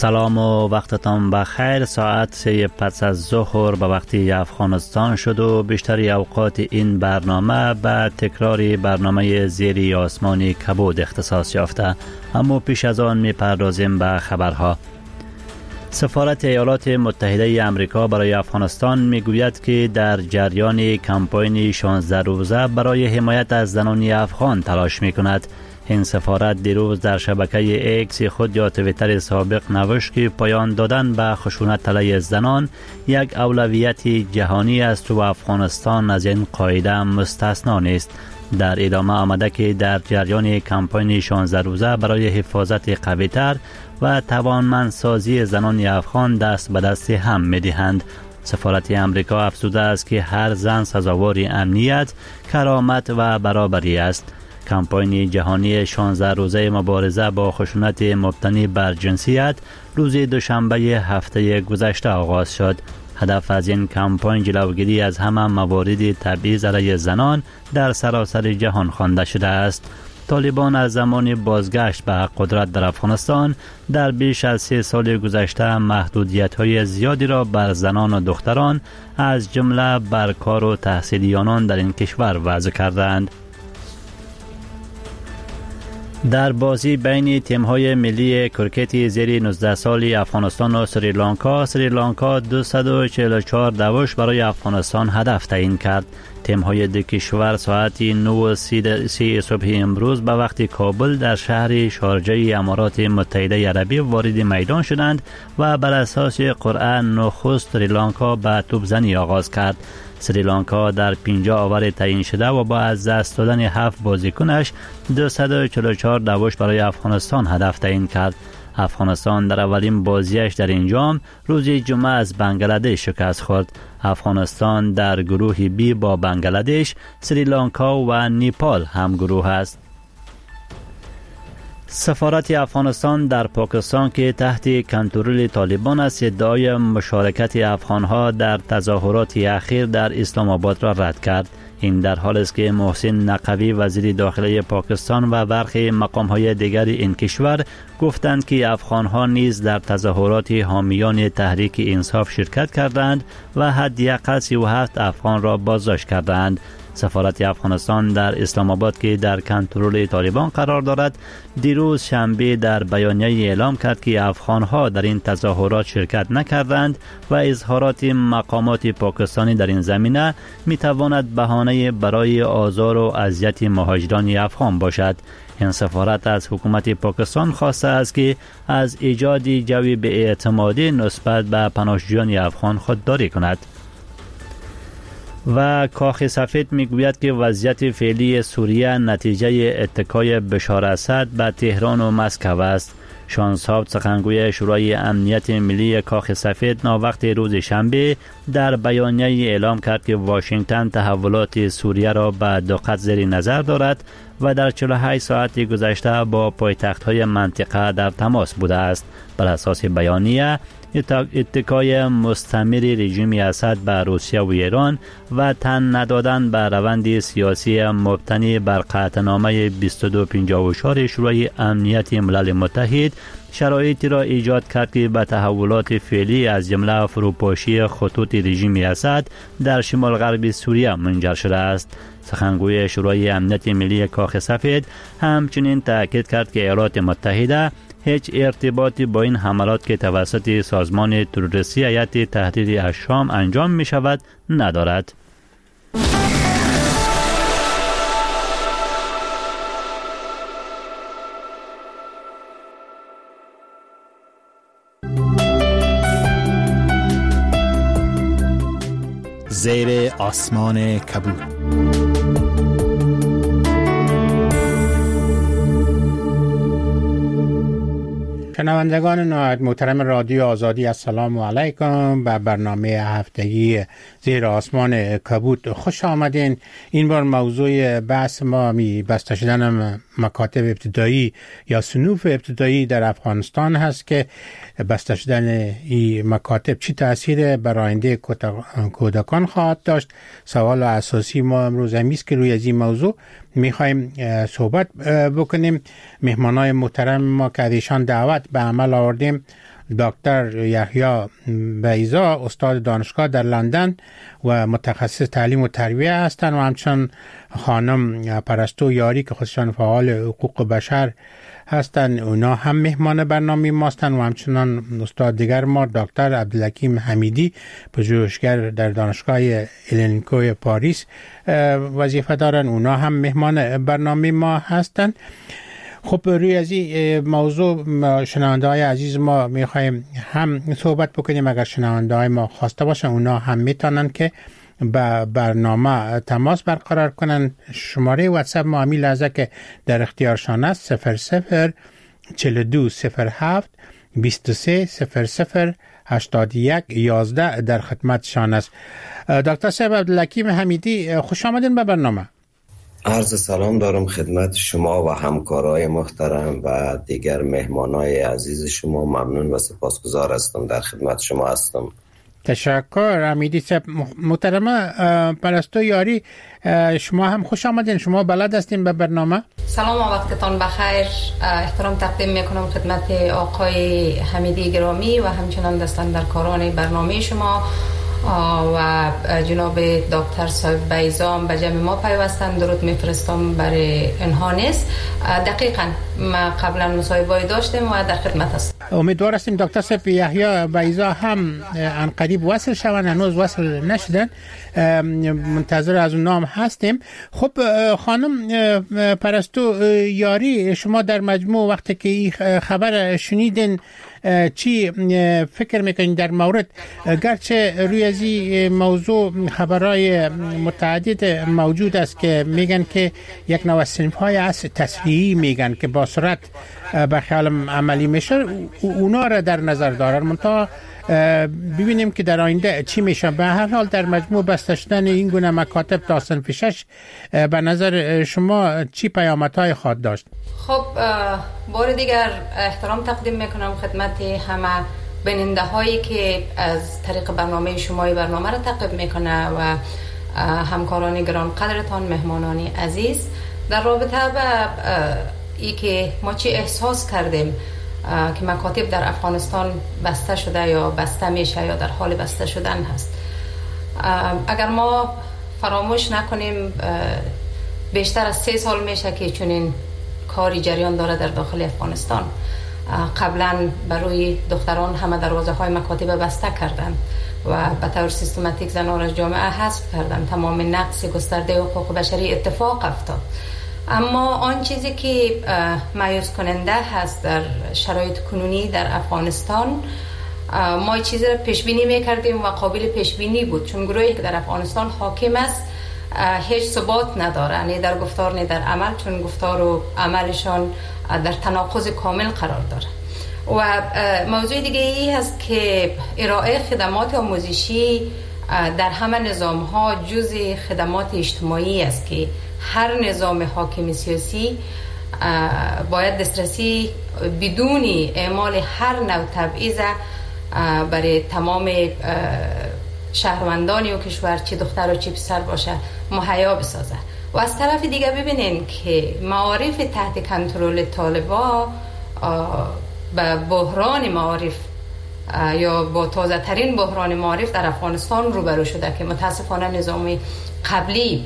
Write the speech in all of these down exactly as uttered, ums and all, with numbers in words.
سلام و وقتتان بخیر. ساعت سه پس از ظهر به وقتی افغانستان شد و بیشتری اوقات این برنامه به تکرار برنامه زیر آسمان کبود اختصاص یافته. اما پیش از آن می پردازیم به خبرها. سفارت ایالات متحده آمریکا برای افغانستان می گوید که در جریان کمپاین شانزده روزه برای حمایت از زنان افغان تلاش می کند. این سفارت دیروز در شبکه ایکس خود یا تویتر سابق نوشت که پایان دادن به خشونت علیه زنان یک اولویت جهانی است و افغانستان از این قاعده مستثنا نیست. در ادامه آمده که در جریان کمپاین شانزده روزه برای حفاظت قوی‌تر و توانمندسازی زنان افغان دست به دست هم می‌دهند. سفارت امریکا افزوده است که هر زن سزاوار امنیت، کرامت و برابری است. کمپاین جهانی شانزده روزه مبارزه با خشونت مبتنی بر جنسیت روز دوشنبه هفته گذشته آغاز شد. هدف از این کمپاین جلوگیری از همه موارد تبعیض علیه زنان در سراسر جهان خوانده شده است. طالبان از زمان بازگشت به قدرت در افغانستان در بیش از سه سال گذشته محدودیت‌های زیادی را بر زنان و دختران از جمله بر کار و تحصیلی آنان در این کشور وضع کردند. در بازی بین تیم‌های ملی کرکت زیر نوزده سالی افغانستان و سریلانکا، سریلانکا دویست و چهل و چهار دوش برای افغانستان هدف تعیین کرد. تیم‌های دو کشور ساعت نه و سی صبح امروز به وقت کابل در شهر شارجه امارات متحده عربی وارد میدان شدند و بر اساس قرعه نخست سریلانکا به توپزنی آغاز کرد. سریلانکا در پنجاه اوور تعیین شده و با از دست دادن هفت بازیکنش دویست و چهل و چهار دوش برای افغانستان هدف تعیین کرد. افغانستان در اولین بازیش در این جام روز جمعه از بنگلادش شکست خورد. افغانستان در گروه بی با بنگلادش، سریلانکا و نیپال هم گروه است. سفارت افغانستان در پاکستان که تحت کنترل طالبان است ادعای مشارکت افغانها در تظاهرات اخیر در اسلام آباد را رد کرد. این در حالی است که محسن نقوی وزیر داخلی پاکستان و برخی مقام‌های دیگر این کشور گفتند که افغانها نیز در تظاهرات حامیان تحریک انصاف شرکت کردند و حداقل سی و هفت افغان را بازداشت کردند. سفارت افغانستان در اسلام آباد که در کنترل طالبان قرار دارد دیروز شنبه در بیانیه اعلام کرد که افغانها در این تظاهرات شرکت نکردند و اظهارات مقامات پاکستانی در این زمینه میتواند بهانه برای آزار و اذیت مهاجران افغان باشد. این سفارت از حکومت پاکستان خواسته است که از ایجاد جوی به اعتمادی نسبت به پناهجویان افغان خودداری کند. و کاخ سفید میگوید که وضعیت فعلی سوریه نتیجه اتکای بشار اسد به تهران و مسکو است. شان صاحب سخنگوی شورای امنیت ملی کاخ سفید ناوقت روز شنبه در بیانیه اعلام کرد که واشنگتن تحولات سوریه را به دقت زیر نظر دارد و در چهل و هشت ساعت گذشته با پایتخت‌های منطقه در تماس بوده است. بر اساس بیانیه اتکای مستمر رژیم اسد به روسیه و ایران و تن ندادن به روند سیاسی مبتنی بر قطعنامه بیست و دو پنجاه و چهار شورای امنیت ملل متحد شرایطی را ایجاد کرد که به تحولات فعلی از جمله فروپاشی خطوط رژیم اسد در شمال غرب سوریه منجر شده است. سخنگوی شورای امنیت ملی کاخ سفید همچنین تاکید کرد که ایالات متحده هیچ ارتباطی با این حملات که توسط سازمان تروریستی هیئت تحریر الشام انجام می شود ندارد. زیر آسمان کبود. شنوندگان نهایت محترم رادیو آزادی، السلام علیکم. به برنامه هفتگی زیر آسمان کبود خوش آمدین. این بار موضوع بحث ما می بسته شدن مکاتب ابتدایی یا صنوف ابتدایی در افغانستان هست که بسته شدن این مکاتب چی تأثیر بر آینده کودکان خواهد داشت. سوال اساسی ما امروز همین است که روی از این موضوع میخوایم صحبت بکنیم. مهمانای محترم ما که ایشان دعوت به عمل آوردیم دکتر یحیی بیضا استاد دانشگاه در لندن و متخصص تعلیم و تربیه هستند و همچنین خانم پرستو یاری که خودشان فعال حقوق بشر هستند، اونا هم مهمان برنامه ماستن و همچنان استاد دیگر ما دکتر عبدالحکیم حمیدی پژوهشگر در دانشگاه الینکوی پاریس وظیفه دارن، اونا هم مهمان برنامه ما هستند. خب روی از این موضوع شنونده های عزیز ما میخوایم هم صحبت بکنیم. اگر شنونده های ما خواسته باشن اونا هم میتونن که با برنامه تماس برقرار کنن. شماره واتساپ ما همین لحظه که در اختیارشان است صفر صفر چهل و دو صفر هفت بیست و سه صفر صفر هشتاد و یک یازده در خدمتشان است. دکتر صاحب عبدالحکیم حمیدی خوش آمدین به برنامه. عرض سلام دارم خدمت شما و همکارای محترم و دیگر مهمانای عزیز شما. ممنون و سپاسگزار هستم، در خدمت شما هستم. تشکر حمیدی صاحب. محترمه پرستو یاری شما هم خوش آمدین، شما بلد هستین به برنامه. سلام و وقتتان بخیر. احترام تقدیم میکنم خدمت آقای حمیدی گرامی و همچنان دستاندرکاران برنامه شما و جناب دکتر صاحب بیضا به جمع ما پیوستن. درود میفرستم برای اینها نیست. دقیقاً ما قبلا مصاحبه داشتیم و در خدمت هستم. امیدوار هستیم دکتر صاحب یحیی بیضا هم ان قریب وصل شوند، هنوز وصل نشدن، منتظر از اون نام هستیم. خب خانم پرستو یاری، شما در مجموع وقتی که این خبر شنیدین چی فکر میکنین در مورد، گرچه روی از این موضوع خبرهای متعدد موجود است که میگن که یک نوع صنف های از تصریحی میگن که با سرعت به خیال عملی میشه، اونا را در نظر دارن، منتها ببینیم که در آینده چی میشه. به هر حال در مجموع بسته شدن این گونه مکاتب تا صنف شش به نظر شما چی پیامدهای خواهد داشت؟ خب بار دیگر احترام تقدیم میکنم خدمت همه بیننده هایی که از طریق برنامه شمای برنامه را تعقیب میکنه و همکاران گران قدرتان، مهمانان عزیز، در رابطه با ای که ما چی احساس کردیم که مکاتب در افغانستان بسته شده یا بسته میشه یا در حال بسته شدن هست. اگر ما فراموش نکنیم بیشتر از سه سال میشه که چنین کاری جریان داره در داخل افغانستان. قبلا برای دختران همه دروازه های مکاتب بسته کردن و به طور سیستماتیک زنان از جامعه حذف کردن. تمام نقص گسترده حقوق بشری اتفاق افتاد. اما آن چیزی که مایوس کننده هست در شرایط کنونی در افغانستان، ما چیزی را پیش بینی میکردیم و قابل پیش بینی بود، چون گروهی که در افغانستان حاکم است هیچ ثبات نداره، نه در گفتار نه در عمل، چون گفتار و عملشان در تناقض کامل قرار داره. و موضوع دیگه ای هست که ارائه خدمات آموزشی در همه نظام ها جز خدمات اجتماعی است که هر نظام حاکم سیاسی باید دسترسی بدون اعمال هر نوع تبعیض برای تمام شهروندانی و کشور، چه دختر و چه پسر باشه، مهیا بسازه. و از طرف دیگه ببینین که معارف تحت کنترل طالبا به بحران معارف یا با تازه ترین بحران معارف در افغانستان روبرو شده که متاسفانه نظام قبلی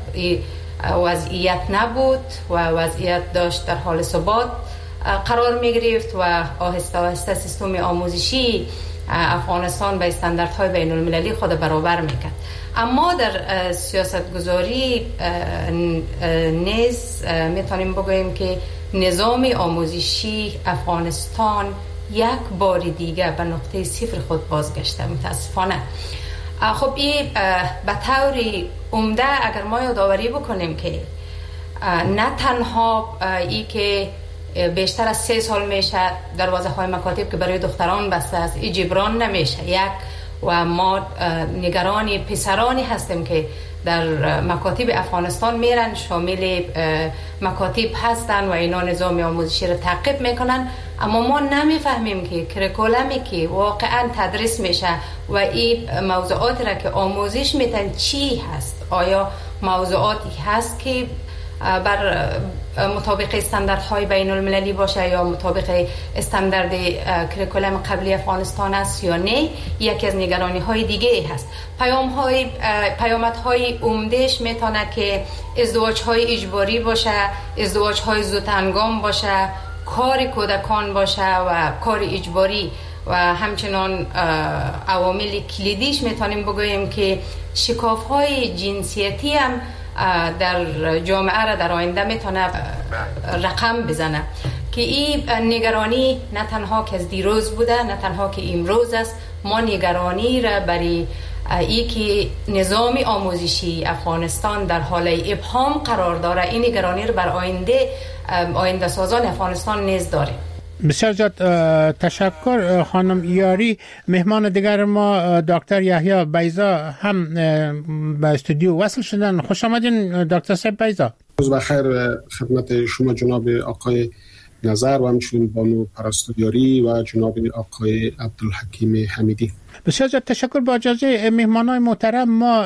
وضعیت نبود و وضعیت داشت در حال ثبات قرار می گرفت و آهسته آهسته سیستم آموزشی افغانستان به استانداردهای بین المللی خود برابر میکرد. اما در سیاست گذاری نیز میتونیم بگوییم که نظام آموزشی افغانستان یک بار دیگه به نقطه صفر خود بازگشته متاسفانه. خب این به طور عمده اگر ما یادآوری بکنیم که نه تنها ای که بیشتر از سه سال میشه دروازه های مکاتب که برای دختران بسته است ای جبران نمیشه یک، و ما نگران پسرانی هستیم که در مکاتب افغانستان میرن، شامل مکاتب هستن و اینا نظام آموزشی رو تعقیب میکنن، اما ما نمیفهمیم که کریکولمی که واقعا تدریس میشه و این موضوعات را که آموزش میتن چی هست. آیا موضوعاتی هست که بر مطابق استانداردهای بین المللی باشه یا مطابق استاندارد کریکولم قبلی افغانستان است یا نه، یکی از نگرانی های دیگه هست. پیام های پیامد های عمدهش میتونه که ازدواج های اجباری باشه، ازدواج های زودهنگام باشه، کار کودکان باشه و کار اجباری و همچنان عوامل کلیدیش میتونیم بگوییم که شکاف های جنسیتی هم در جامعه را در آینده میتونه رقم بزنه که این نگرانی نه تنها که از دیروز بوده، نه تنها که امروز است. ما نگرانی را برای ای که نظام آموزشی افغانستان در حال ابهام قرار داره، این نگرانی را بر آینده آینده سازان افغانستان نیز داریم. بسیار زیاد تشکر خانم یاری. مهمان دیگر ما دکتر یحیی بیضا هم به استودیو وصل شدن. خوش آمدین دکتر صاحب بیضا. روز بخیر خدمت شما جناب آقای نظر و همچنین بانو پرستو یاری و جناب آقای عبدالحکیم حمیدی. بسیار زیاد تشکر. با اجازه مهمانای محترم ما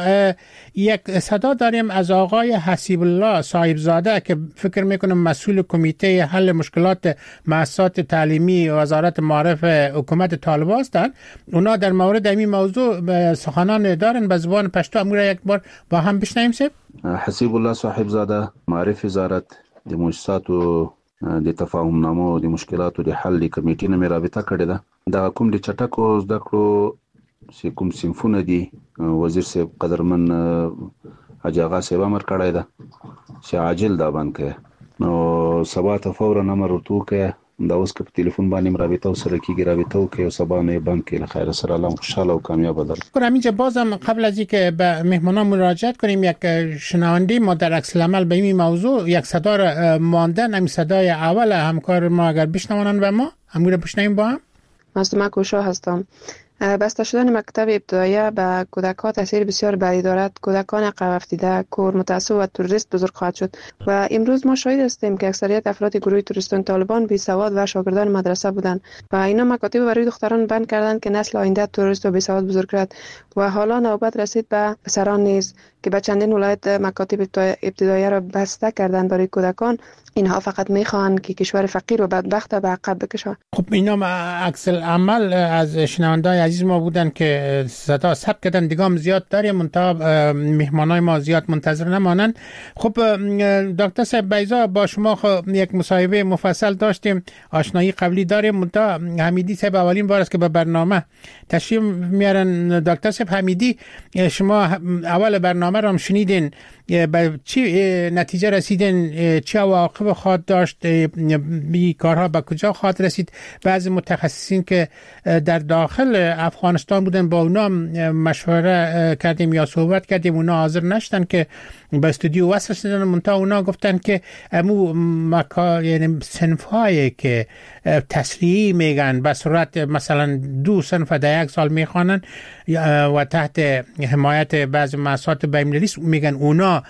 یک صدا داریم از آقای حسیب الله صاحبزاده که فکر میکنم مسئول کمیته حل مشکلات مؤسسات تعلیمی وزارت معارف حکومت طالبان هستند. اونا در مورد این موضوع سخنان دارن به زبان پشتو. امور یک بار با هم بشنویم. سب حسیب الله صاحبزاده معارف وزارت د مؤسسات د تفاهم نامه او د مشکلاتو د حل کمیټې نه رابطه کړې ده. دا کوم د چټکو زده کړو چې کوم صنفونه دي وزیر صاحب قدرمن حاجي آغا صاحب امر کړی ده چې عاجل دا بند کړي، نو سبا ته فورا امر ورته وکړي. دا اوس که په تلیفون باندې رابطه سره کېږي رابطه وکړي او سبا نه بند کړي. له خیر سره الله خوشحاله او کامیاب در همینجا. بازم قبل از اینکه به مهمانان مراجعت کنیم، یک شنونده ما در عکس العمل به این موضوع یک صدا را ماندن. همین صدای اول همکار ما اگر بشنوانن و ما همون رو بشنویم با هم. مصطفی کوشا هستم. بسته شدن مکتب ابتدایی به کودکان تاثیر بسیار بدی دارد. کودکان عقب افتاده، کور، متعصب و تروریست بزرگ خواهد شد و امروز ما شاهد هستیم که اکثریت افراد گروه تروریستان طالبان بی سواد و شاگردان مدرسه بودند و اینا مکاتب برای دختران بند کردند که نسل آینده تروریست و بی سواد بزرگ کرد و حالا نوبت رسید به پسران نیز که به چندین ولایت مکاتب ابتدایی را بسته کردند برای کودکان. اینها فقط میخوان که کشور فقیر و بدبخت به عقب بکشن. خب اینا عکس العمل از شنوندای عزیز ما بودن که صدا ثبت کردن. دیگه زیاد داریم منتها مهمانای ما زیاد منتظر نمانن. خب دکتر صاحب بیضا، با شما یک مصاحبه مفصل داشتیم، آشنایی قبلی داریم. منتها حمیدی صاحب اولین بار است که به برنامه تشریف میارن. دکتر صاحب حمیدی، شما اول برنامه رو هم شنیدین، به چی نتیجه رسیدین؟ چه عواقب خواهد داشت؟ بی کارها به کجا خواهد رسید؟ بعضی متخصصین که در داخل افغانستان بودن با اونا مشوره کردیم یا صحبت کردیم، اونا حاضر نشدن که به استودیو وصل شدن. منتها اونا گفتن که امو مکا یعنی صنف‌هایی که تسریعی میگن به صورت مثلا دو صنف در یک سال میخوانن و تحت حمایت بعضی مؤسسات بین‌المللی میگن اونا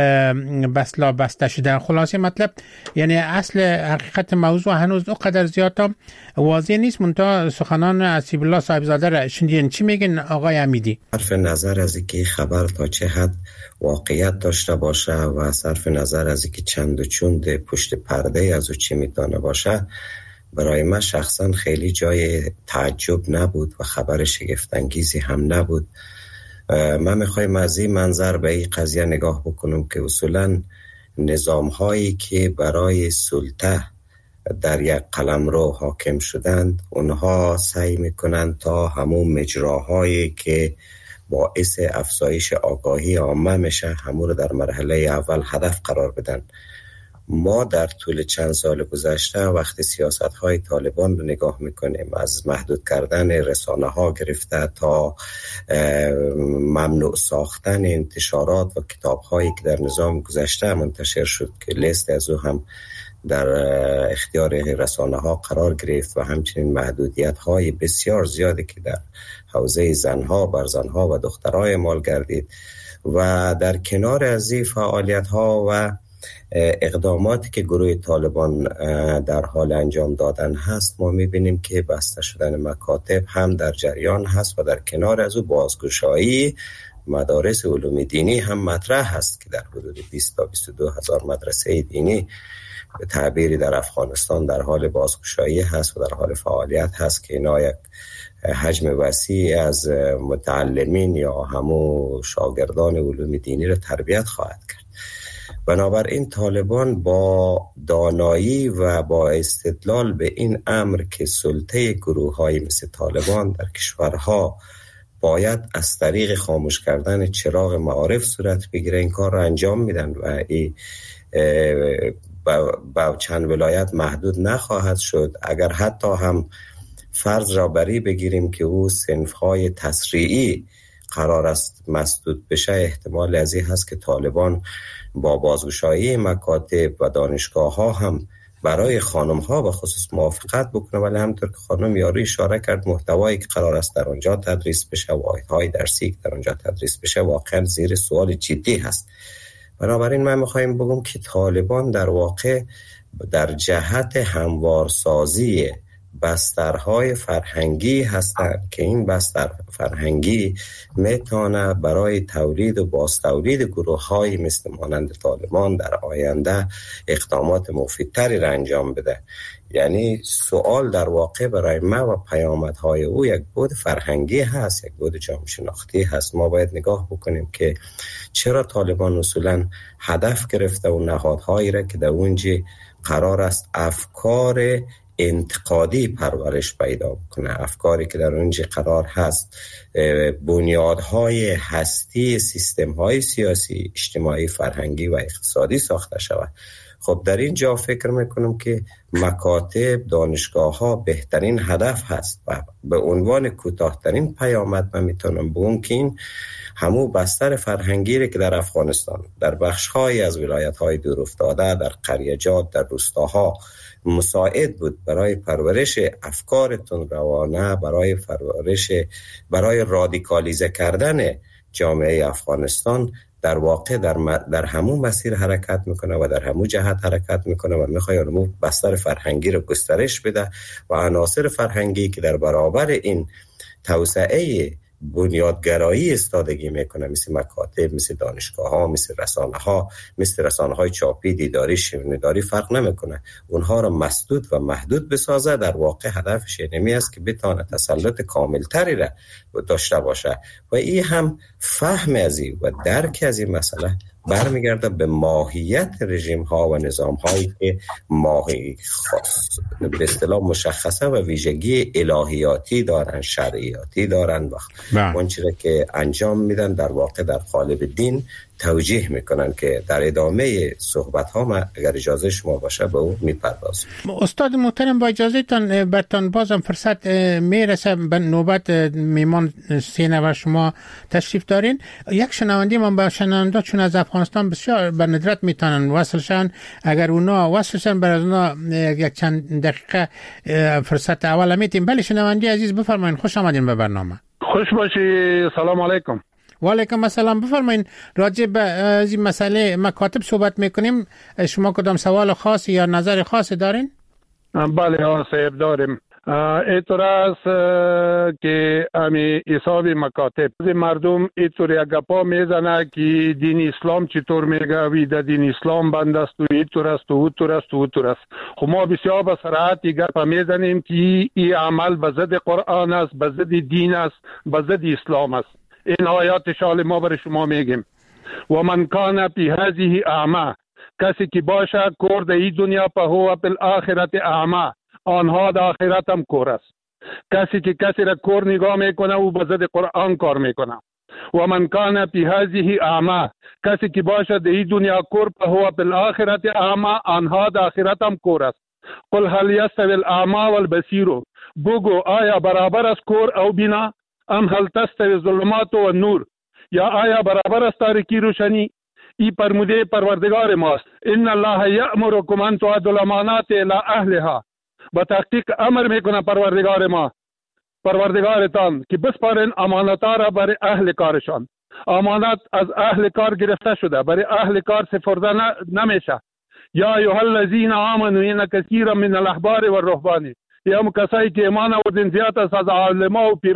بسلا بسته شدن. خلاصه مطلب یعنی اصل حقیقت موضوع هنوز اونقدر زیاد هم واضح نیست. منتها سخنان حسیب الله صاحبزاده را شنیدین. چی میگن آقای حمیدی؟ صرف نظر از اینکه خبر تا چه حد واقعیت داشته باشه و صرف نظر از اینکه چند و چوند پشت پرده از او چی میتونه باشه، برای من شخصا خیلی جای تعجب نبود و خبر شگفت‌انگیزی هم نبود. من میخوایم از این منظر به این قضیه نگاه بکنم که اصولا نظام هایی که برای سلطه در یک قلمرو حاکم شدند، اونها سعی میکنند تا همون مجراهایی که باعث افزایش آگاهی عامه میشه همون رو در مرحله اول هدف قرار بدن. ما در طول چند سال گذشته وقتی سیاست‌های طالبان رو نگاه میکنیم، از محدود کردن رسانه ها گرفته تا ممنوع ساختن انتشارات و کتاب هایی که در نظام گذشته منتشر شد که لیست از او هم در اختیار رسانه ها قرار گرفت و همچنین محدودیت های بسیار زیادی که در حوزه زنها، بر زنها و دخترای مال گردید و در کنار از این فعالیت ها و اقداماتی که گروه طالبان در حال انجام دادن هست، ما میبینیم که بسته شدن مکاتب هم در جریان هست و در کنار از او بازگشایی مدارس علوم دینی هم مطرح هست که در حدود بیست تا بیست و دو هزار مدرسه دینی به تعبیری در افغانستان در حال بازگشایی هست و در حال فعالیت هست که اینا یک حجم وسیع از متعلمین یا همون شاگردان علوم دینی را تربیت خواهد کرد. بنابراین طالبان با دانایی و با استدلال به این امر که سلطه گروه‌های مثل طالبان در کشورها باید از طریق خاموش کردن چراغ معارف صورت بگیره این کار را انجام میدن و این با چند ولایت محدود نخواهد شد. اگر حتی هم فرض را بری بگیریم که او صنف‌های تشریعی قرار است مسدود بشه، احتمال از این هست که طالبان با بازگشایی مکاتب و دانشگاه ها هم برای خانم ها به خصوص موافقت بکنه، ولی همطور که خانم یاری اشاره کرد محتوایی که قرار است در آنجا تدریس بشه و واحدهای درسی که در آنجا تدریس بشه واقعا زیر سوال جدی هست. بنابراین من میخوایم بگم که طالبان در واقع در جهت هموارسازی بسترهای فرهنگی هستند که این بستر فرهنگی میتونه برای تولید و بازتولید گروه‌های مثل مانند طالبان در آینده اقدامات مفیدتری را انجام بده. یعنی سوال در واقع برای ما و پیامدهای او یک بود فرهنگی هست، یک بود جامعه شناختی هست. ما باید نگاه بکنیم که چرا طالبان اصولا هدف گرفته و نهادهایی را که در اونجا قرار است افکار انتقادی پرورش پیدا بکنه، افکاری که در اونجا قرار هست بنیادهای هستی سیستم‌های سیاسی، اجتماعی، فرهنگی و اقتصادی ساخته شود. خب در این جا فکر میکنم که مکاتب، دانشگاه‌ها بهترین هدف هست و به عنوان کوتاه‌ترین پیامد من میتونم بگم که این همو بستر فرهنگی که در افغانستان در بخش‌های از ولایت‌های دور افتاده، در قریه‌جات، در روستاها مساعد بود برای پرورش افکار تندروانه، برای پرورش برای رادیکالیزه کردن جامعه افغانستان، در واقع در, در همون مسیر حرکت میکنه و در همون جهت حرکت میکنه و میخواد اون بستر فرهنگی رو گسترش بده و عناصر فرهنگی که در برابر این توسعه بنیادگرایی استادگی میکنه، مثل مکاتب، مثل دانشگاه ها، مثل رسانه ها، مثل رسانه های چاپی، دیداری، شنیداری فرق نمیکنه، اونها را مسدود و محدود بسازه. در واقع هدفش اینمی است که بتونه تسلط کاملتری را داشته باشه و این هم فهم از این و درک از این مسئله برمیگرده به ماهیت رژیم ها و نظام هایی که ماهی خاص به اصطلاح مشخصه و ویژگی الهیاتی دارن، شرعیاتی دارن و اون چیزی که انجام میدن در واقع در قالب دین توجیه میکنن که در ادامه صحبت ها ما اگر اجازه شما باشه به اون میپردازم. استاد محترم با اجازه تان برتان بازم فرصت میرسه به نوبت میمان سینه و شما تشریف دارین. یک شنوندی من با شنونده چون از افغانستان بسیار به ندرت میتونن وصلشن، اگر اونا وصلشن بر از اونا یک چند دقیقه فرصت اول میتیم. بله شنوندی عزیز بفرمایید، خوش آمدین به برنامه. خوش باشی. سلام علیکم. و علیکم السلام. بفرمایید راجع به این مسئله مکاتب صحبت میکنیم، شما کدام سوال خاصی یا نظر خاصی دارین؟ بله ها صاحب داریم. اعتراض که امی حساب مکاتب مردم اینطور گپا میزنه که دین اسلام چطور میگه وی در دین اسلام بند است و اینطور است و اونطور است و اونطور است. خب ما بسیار به صراحت گپا میزنیم که این عمل به ضد قرآن است، به ضد دین است، به ضد اسلام است. این آیات شال ما برای شما میگیم و من کان فی هذه اعمی، کسی که باشه کور در این دنیا په هو فی الاخرت اعمی، آنها در آخرت هم کور است. کسی که کسی را کور نگاه میکنه او به ضد قرآن کار میکنه. و من کان فی هذه اعمی، کسی که باشه در این دنیا کور په هو فی الاخرت اعمی، آنها در آخرت هم کور است. قل هل یستوی الاعمی والبصیر، بگو آیا برابر است کور او بینا؟ ام هل تستوی ظلمات و نور، یا آیا برابر است تاریکی روشنی؟ ای فرموده پروردگار ماست ان الله یأمرکم ان تؤدوا الامانات الی اهلها، با تحقیق امر میکنه پروردگار ما پروردگارتان که بسپارین امانت‌ها را برای اهل کارشان. امانت از اهل کار گرفته شده، برای اهل کار سپرده نمیشه. یا ایها الذین آمنوا ان کثیرا من الاحبار والرهبان، یا کسایی که ایمان آوردین زیاد است از علما و پیرا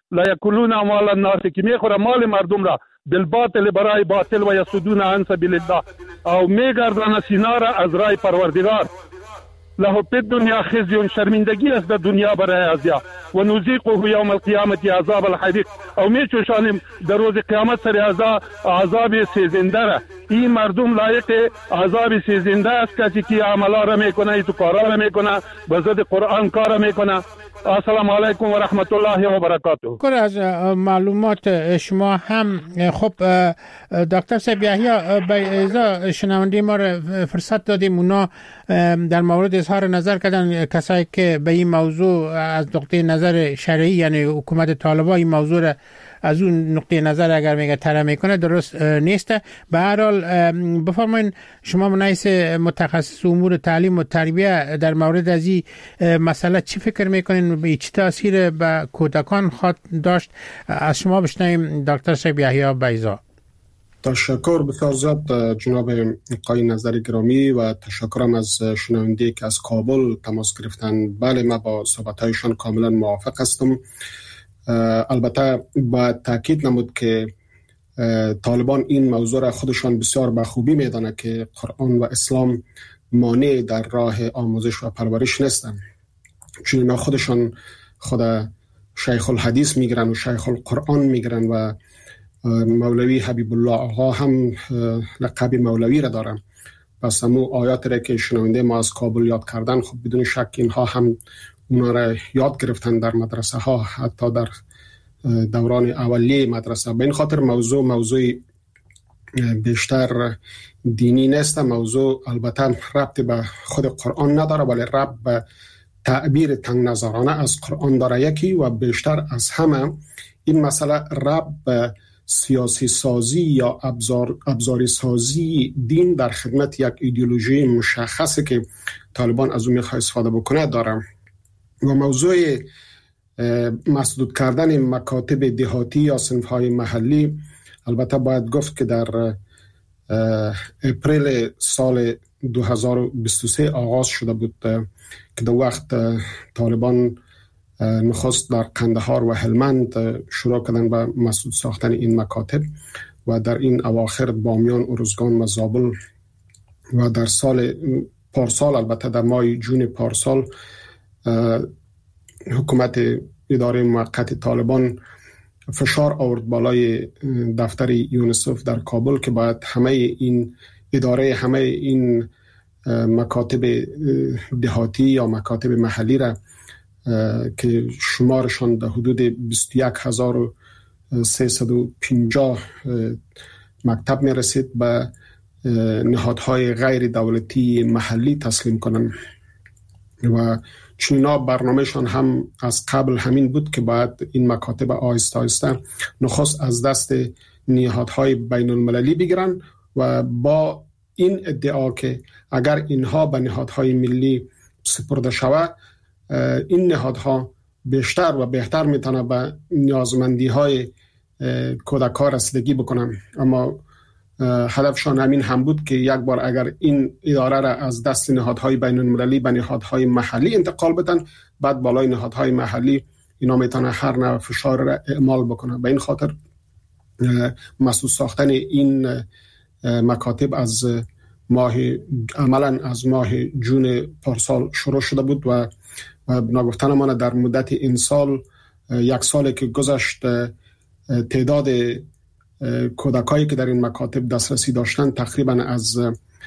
لا یاکلون اموال الناس، که میخوره مال مردم را بالباطل برای باطل و یصدون عن سبیل الله، او میگردانه سینا را از راه پروردگار. له فی الدنیا خزی، شرمندگی است در دنیا برای ازیا، و نذیقه یوم القیامت عذاب الحریق، او میچوشانیم در روز قیامت سر عذاب عذاب سوزنده را. این مردم لایق عذاب سوزنده است کسی که عملا را میکنه، تو کارا را میکنه، به ضد قرآن کار میکنه. السلام علیکم و رحمت الله و برکاته. کل از معلومات شما هم خب دکتر صاحب یحیی بیضا شنونده ما را فرصت دادیم، اونا در مورد اظهار نظر کردن، کسایی که به این موضوع از نقطه نظر شرعی یعنی حکومت طالبان این موضوع را از اون نقطه نظر اگر میگه طرح میکنه درست نیست. به هر حال بفرمایید شما منایس متخصص امور تعلیم و تربیت در مورد از این مسئله چی فکر میکنین، به چه تاثیر به کودکان خواهد داشت؟ از شما بشنویم دکتر صاحب یحیی بیضا. تشکر بسیار زیاد جناب آقای نظری گرامی و تشکرم از شنونده که از کابل تماس گرفتن. بله، من با صحبت‌هایشان کاملا موافق هستم. البته باید تاکید نمود که طالبان این موضوع را خودشان بسیار به خوبی میدانه که قرآن و اسلام مانع در راه آموزش و پرورش نیستند، چون اینا خودشان خود شیخ الحدیث میگیرن و شیخ القرآن میگیرن و مولوی حبیب الله آقا هم لقب مولوی را دارن. پس همون آیات را که شنونده ما از کابل یاد کردن، خب بدون شک اینها هم اونا را یاد گرفتن در مدرسه ها، حتی در دوران اولیه مدرسه. به این خاطر موضوع موضوع بیشتر دینی نیست. موضوع البته ربط به خود قرآن نداره، ولی ربط به تعبیر تنگ نظرانه از قرآن داره یکی، و بیشتر از همه این مسئله ربط به سیاسی سازی یا ابزار ابزاری سازی دین در خدمت یک ایدئولوژی مشخصه که طالبان از اون میخواد استفاده بکنه داره. و موضوع مسدود کردن مکاتب دهاتی یا صنف‌های محلی، البته باید گفت که در اپریل سال دو هزار و بیست و سه آغاز شده بود که در وقت طالبان نخست در قندهار و هلمند شروع کردن به مسدود ساختن این مکاتب، و در این اواخر بامیان، ارزگان و زابل، و در سال پارسال البته در ماه جون پارسال حکومت اداره موقت طالبان فشار آورد بالای دفتر یونسف در کابل که باید همه این اداره همه این مکاتب دهاتی یا مکاتب محلی را که شمارشان در حدود بیست و یک هزار و سیصد و پنجاه مکتب می رسید به نهادهای غیر دولتی محلی تسلیم کنند. و چون برنامهشان هم از قبل همین بود که باید این مکاتب آهسته آهسته نخست از دست نهادهای بین المللی بگیرن، و با این ادعا که اگر اینها به نهادهای ملی سپرده شود، این نهادها بیشتر و بهتر میتونه به نیازمندی های کودکان رسیدگی بکنن. اما هدفشان همین هم بود که یک بار اگر این اداره را از دست نهادهای بین المللی به نهادهای محلی انتقال بدن، بعد بالای نهادهای محلی اینا میتونه هر نوع فشار را اعمال بکنن. به این خاطر مسدود ساختن این مکاتب از ماه عملا از ماه جون پارسال شروع شده بود، و نگفتن ما در مدت این سال یک سالی که گذشت تعداد کودکایی که در این مکاتب دسترسی داشتن تقریبا از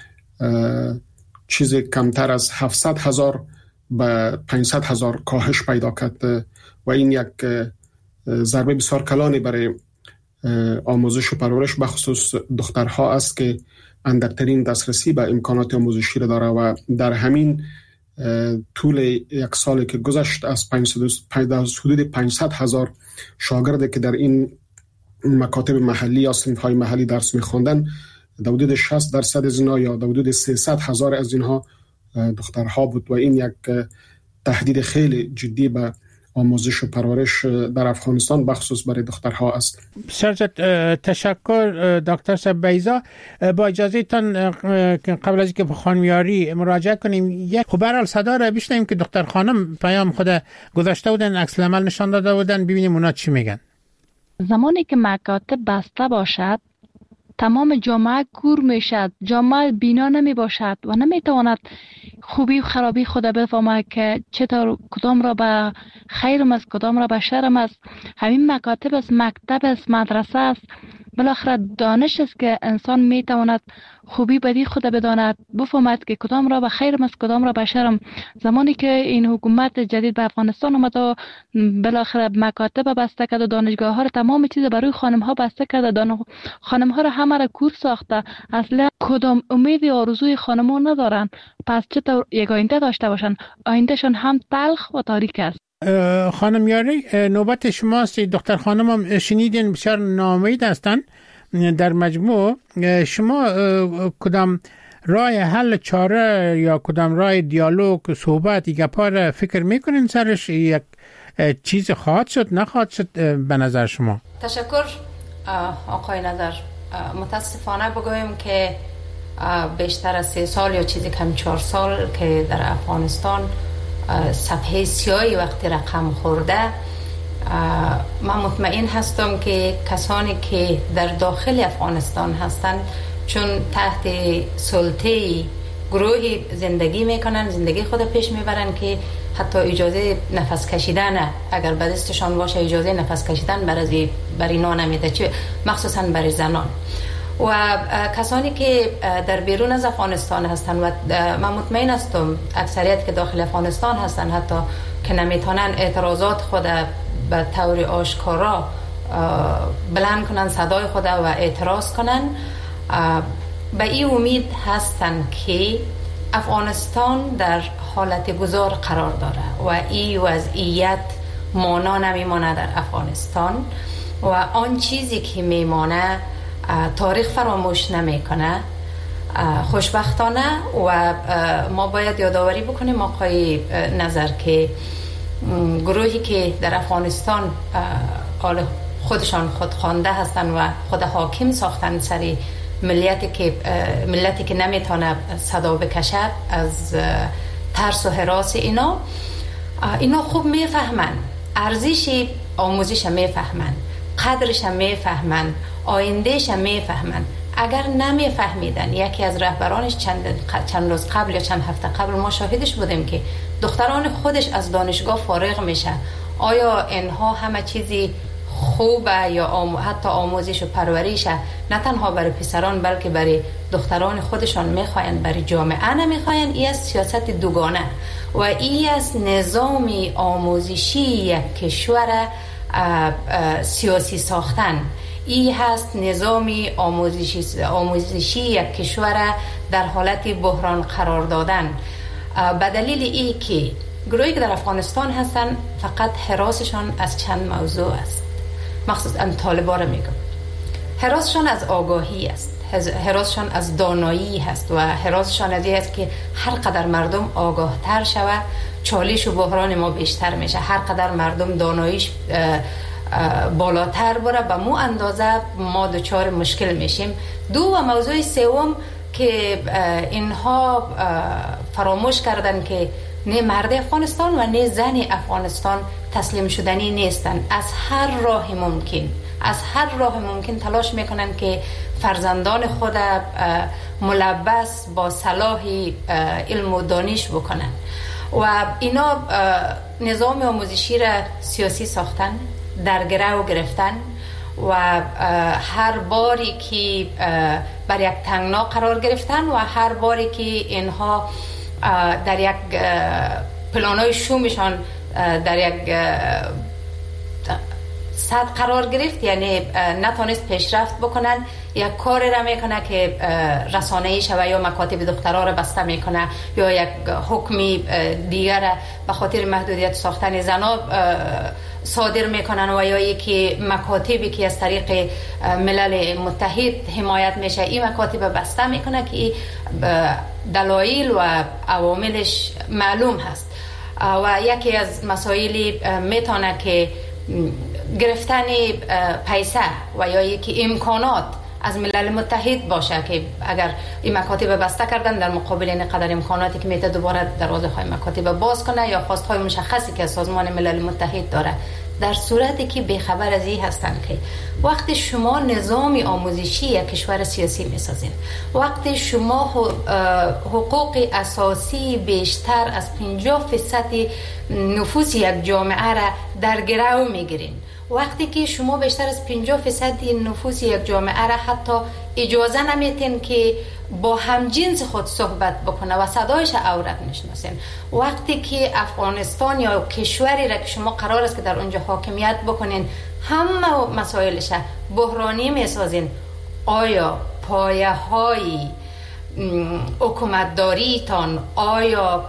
چیز کمتر از هفتصد هزار به پانصد هزار کاهش پیدا کرد، و این یک ضربه بسیار کلانی برای آموزش و پرورش بخصوص دخترها است که اندکترین دسترسی به امکانات آموزشی را داره. و در همین طول یک سالی که گذشت از حدود پانصد هزار شاگرد که در این مکاتب محلی یا صنف‌های محلی درس می‌خواندن، در حدود شصت درصد از اینها یا در حدود سیصد هزار از اینها دخترها بود، و این یک تهدید خیلی جدی به آموزش و پرورش در افغانستان بخصوص برای دخترها است. بسیار تشکر دکتر صاحب بیضا. با اجازه تان قبل از اینکه به خانمیاری مراجعه کنیم، یک خب برحال صدا را بشنویم که دختر خانم پیام خود گذاشته بودن، عکس العمل نشان داده بودن، ببینیم اونا چی میگن. زمانی که مکاتب بسته باشد تمام جامعه کور میشد، جامعه بینا نمی باشد و نمی تواند خوبی و خرابی خود بفهمد که چطور کدام را به خیرم است کدام را به شرم است. همین مکاتب است، مکتب است، مدرسه است، بالاخره دانش است که انسان می تواند خوبی بدی خود بداند، بفهمد که کدام را به خیرم است کدام را به شرم. زمانی که این حکومت جدید به افغانستان آمد و بالاخره مکاتب بسته کرد و دانشگاه ها را تمام چیز برای خانم ها بسته کرد، دان... خانم ها را همه را کور ساخته، اصلا کدام امید و آرزوی خانم ها ندارن. پس چطور یک آینده داشته باشن؟ آیندهشان هم تلخ و تاریک است. خانم یاری، نوبت شماست. دختر خانم هم شنیدین بسیار ناامید هستن. در مجموع شما کدام راه حل چاره یا کدام راه دیالوگ صحبت گپار فکر میکنین سرش؟ یک چیز خواهد شد نخواهد شد به نظر شما؟ تشکر آقای نظر. متاسفانه بگویم که بیشتر از سه سال یا چیزی کم چهار سال که در افغانستان صفحه سیاهی وقتی رقم خورده، من مطمئن هستم که کسانی که در داخل افغانستان هستند چون تحت سلطه گروهی زندگی میکنن، زندگی خود پیش میبرن که حتی اجازه نفس کشیدن اگر به دستشان باشه اجازه نفس کشیدن برای بر اینا نمیده، چه مخصوصا برای زنان و کسانی که در بیرون از افغانستان هستن. و من مطمئن هستم اکثریت که داخل افغانستان هستن حتی که نمیتونن اعتراضات خود به طور آشکارا بلند کنن صدای خود و اعتراض کنن، به این امید هستن که افغانستان در حالت گذار قرار داره و این وضعیت مانا نمیمانه در افغانستان و آن چیزی که میمانه تاریخ فراموش نمیکنه. خوشبختانه و ما باید یادآوری بکنیم آقای نظر که گروهی که در افغانستان خودشان خودخوانده هستند و خود حاکم ساختن سری ملتی که ملتی که نمیتونه صدا بکشه از ترس و هراس اینا اینا خوب میفهمن ارزش آموزش، میفهمن قدرش، میفهمن آیندهش، میفهمن. اگر نمیفهمیدن، یکی از رهبرانش چند چند روز قبل یا چند هفته قبل ما شاهدش بودیم که دختران خودش از دانشگاه فارغ میشه، آیا اینها همه چیزی خوبه یا آم... حتی آموزش و پرورش نه تنها برای پسران بلکه برای دختران خودشان میخواین، برای جامعه نمیخواین؟ این از سیاست دوگانه و این از نظام آموزشی یک کشور سیاسی ساختن. این هست نظامی آموزشی آموزشی یک کشور در حالت بحران قرار دادن. به دلیل این که گروهی که در افغانستان هستن فقط هراسشان از چند موضوع است، مخصوصا طالبان رو میگم. هراسشان از آگاهی است، هراسشان از دانایی هست و هراسشان از این است که هر قدر مردم آگاه تر شود چالش و بحران ما بیشتر میشه، هر قدر مردم داناییش بالاتر بره به مو اندازه ما دچار مشکل میشیم. دو و موضوع سوم که اینها فراموش کردن که نه مرد افغانستان و نه زن افغانستان تسلیم شدنی نیستن. از هر راه ممکن از هر راه ممکن تلاش میکنن که فرزندان خود ملبس با صلاح علم و دانش بکنن و اینا نظام آموزشی را سیاسی ساختن، در گرو گرفتن و هر باری که بر یک تنگنا قرار گرفتن و هر باری که اینها در یک پلانای شومشان در یک سطح قرار گرفت، یعنی نتونست پیشرفت بکنن، یک کاری را میکنه که رسانه‌ای شوه یا مکاتب دخترها را بسته میکنه یا یک حکمی دیگر به خاطر محدودیت ساختن زنا صادر میکنن و یا یکی مکاتبی که از طریق ملل متحد حمایت میشه این مکاتب بسته میکنه که دلایل و عواملش معلوم هست. و یکی از مسائلی میتونه که گرفتن پیسه و یا یکی امکانات از ملل متحد باشه که اگر این مکاتب بسته کردن در مقابل این قدر امکاناتی که میته دوباره دروازه های مکاتب باز کنه یا خواست های مشخصی که سازمان ملل متحد داره، در صورتی که بیخبر از این هستن که وقتی شما نظام آموزشی یک کشور سیاسی میسازین، وقتی شما حقوق اساسی بیشتر از پنجاه درصد نفوس یک جامعه را در گرو میگیرین، وقتی که شما بیشتر از پنجاه درصد نفوس یک جامعه را حتی اجازه نمیتین که با همجنس خود صحبت بکنه و صدایش عورت میشناسین، وقتی که افغانستان یا کشوری را که شما قرار است که در اونجا حاکمیت بکنین همه مسائلش بحرانی میسازین، آیا پایه های حکومتداریتان، آیا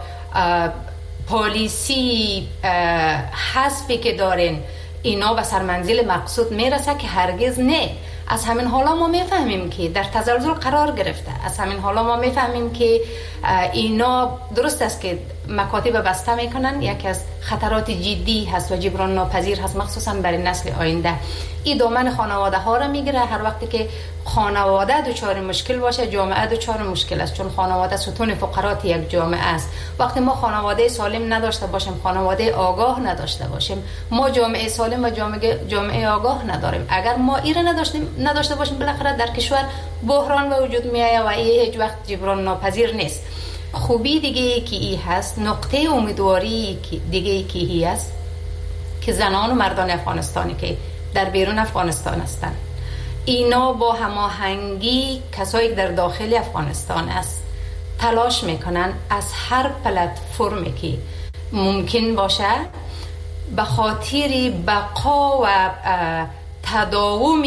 پالیسی حسبی که دارین اینا به سرمنزل مقصود میرسه؟ که هرگز نه. از همین حالا ما میفهمیم که در تزلزل قرار گرفته، از همین حالا ما میفهمیم که اینا درست است که مکاتب بسته میکنن، یکی از خطرات جدی هست و جبران ناپذیر هست، مخصوصا برای نسل آینده. این دامن خانواده ها را میگیره. هر وقتی که خانواده دچار مشکل باشه جامعه دچار مشکل است، چون خانواده ستون فقرات یک جامعه است. وقتی ما خانواده سالم نداشته باشیم، خانواده آگاه نداشته باشیم، ما جامعه سالم و جامعه جامعه آگاه نداریم. اگر ما این را نداشتیم نداشته باشیم بالاخره در کشور بحران به وجود میاد و این هیچ وقت جبران ناپذیر نیست. خوبی دیگه که ای هست، نقطه امیدواری دیگه ای که ای هست که زنان و مردان افغانستانی که در بیرون افغانستان هستند، اینا با هماهنگی کسایی که در داخل افغانستان است تلاش میکنن از هر پلتفرمی که ممکن باشه به خاطر بقا و تداوم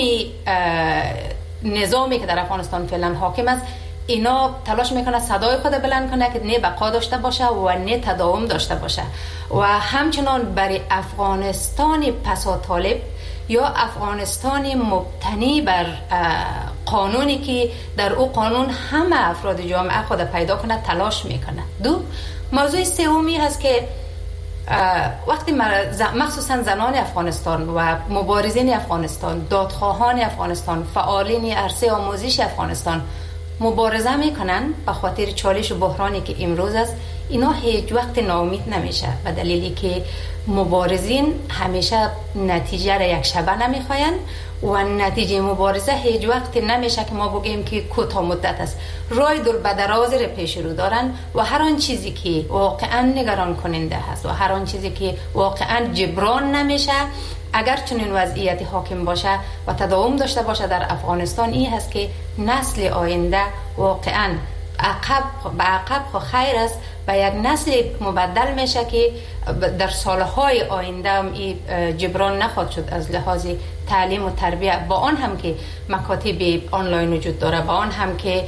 نظامی که در افغانستان فعلا حاکم است، اینا تلاش میکنه صدای خود بلند کنه که نه بقا داشته باشه و نه تداوم داشته باشه. و همچنان برای افغانستان پساطالب یا افغانستان مبتنی بر قانونی که در او قانون همه افراد جامعه خود پیدا کنه تلاش میکنه. دو موضوع سومی هست که وقتی مخصوصا زنان افغانستان و مبارزین افغانستان، دادخواهان افغانستان، فعالین عرصه آموزش افغانستان مبارزه میکنن به خاطر چالش و بحرانی که امروز است، اینا هیچ وقت ناامید نمیشه، به دلیلی که مبارزین همیشه نتیجه را یک شبه نمیخواین و نتیجه مبارزه هیچ وقت نمیشه که ما بگیم که کوتاه مدت است. راه دور به دراز را پیش رو دارن و هر آن چیزی که واقعا نگران کننده هست و هر آن چیزی که واقعا جبران نمیشه اگر چنین وضعیتی حاکم باشه و تداوم داشته باشه در افغانستان، این هست که نسل آینده واقعا عقب به عقب خو خیر است و یک نسل مبدل میشه که در سالهای آینده هم جبران نخواهد شد از لحاظ تعلیم و تربیه، با آن هم که مکاتب آنلاین وجود داره، با آن هم که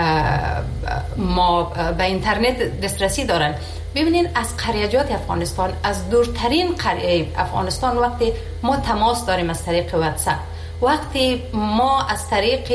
ما به اینترنت دسترسی دارن. ببینین از قریجات افغانستان، از دورترین قریه افغانستان، وقتی ما تماس داریم از طریق واتساپ، وقتی ما از طریق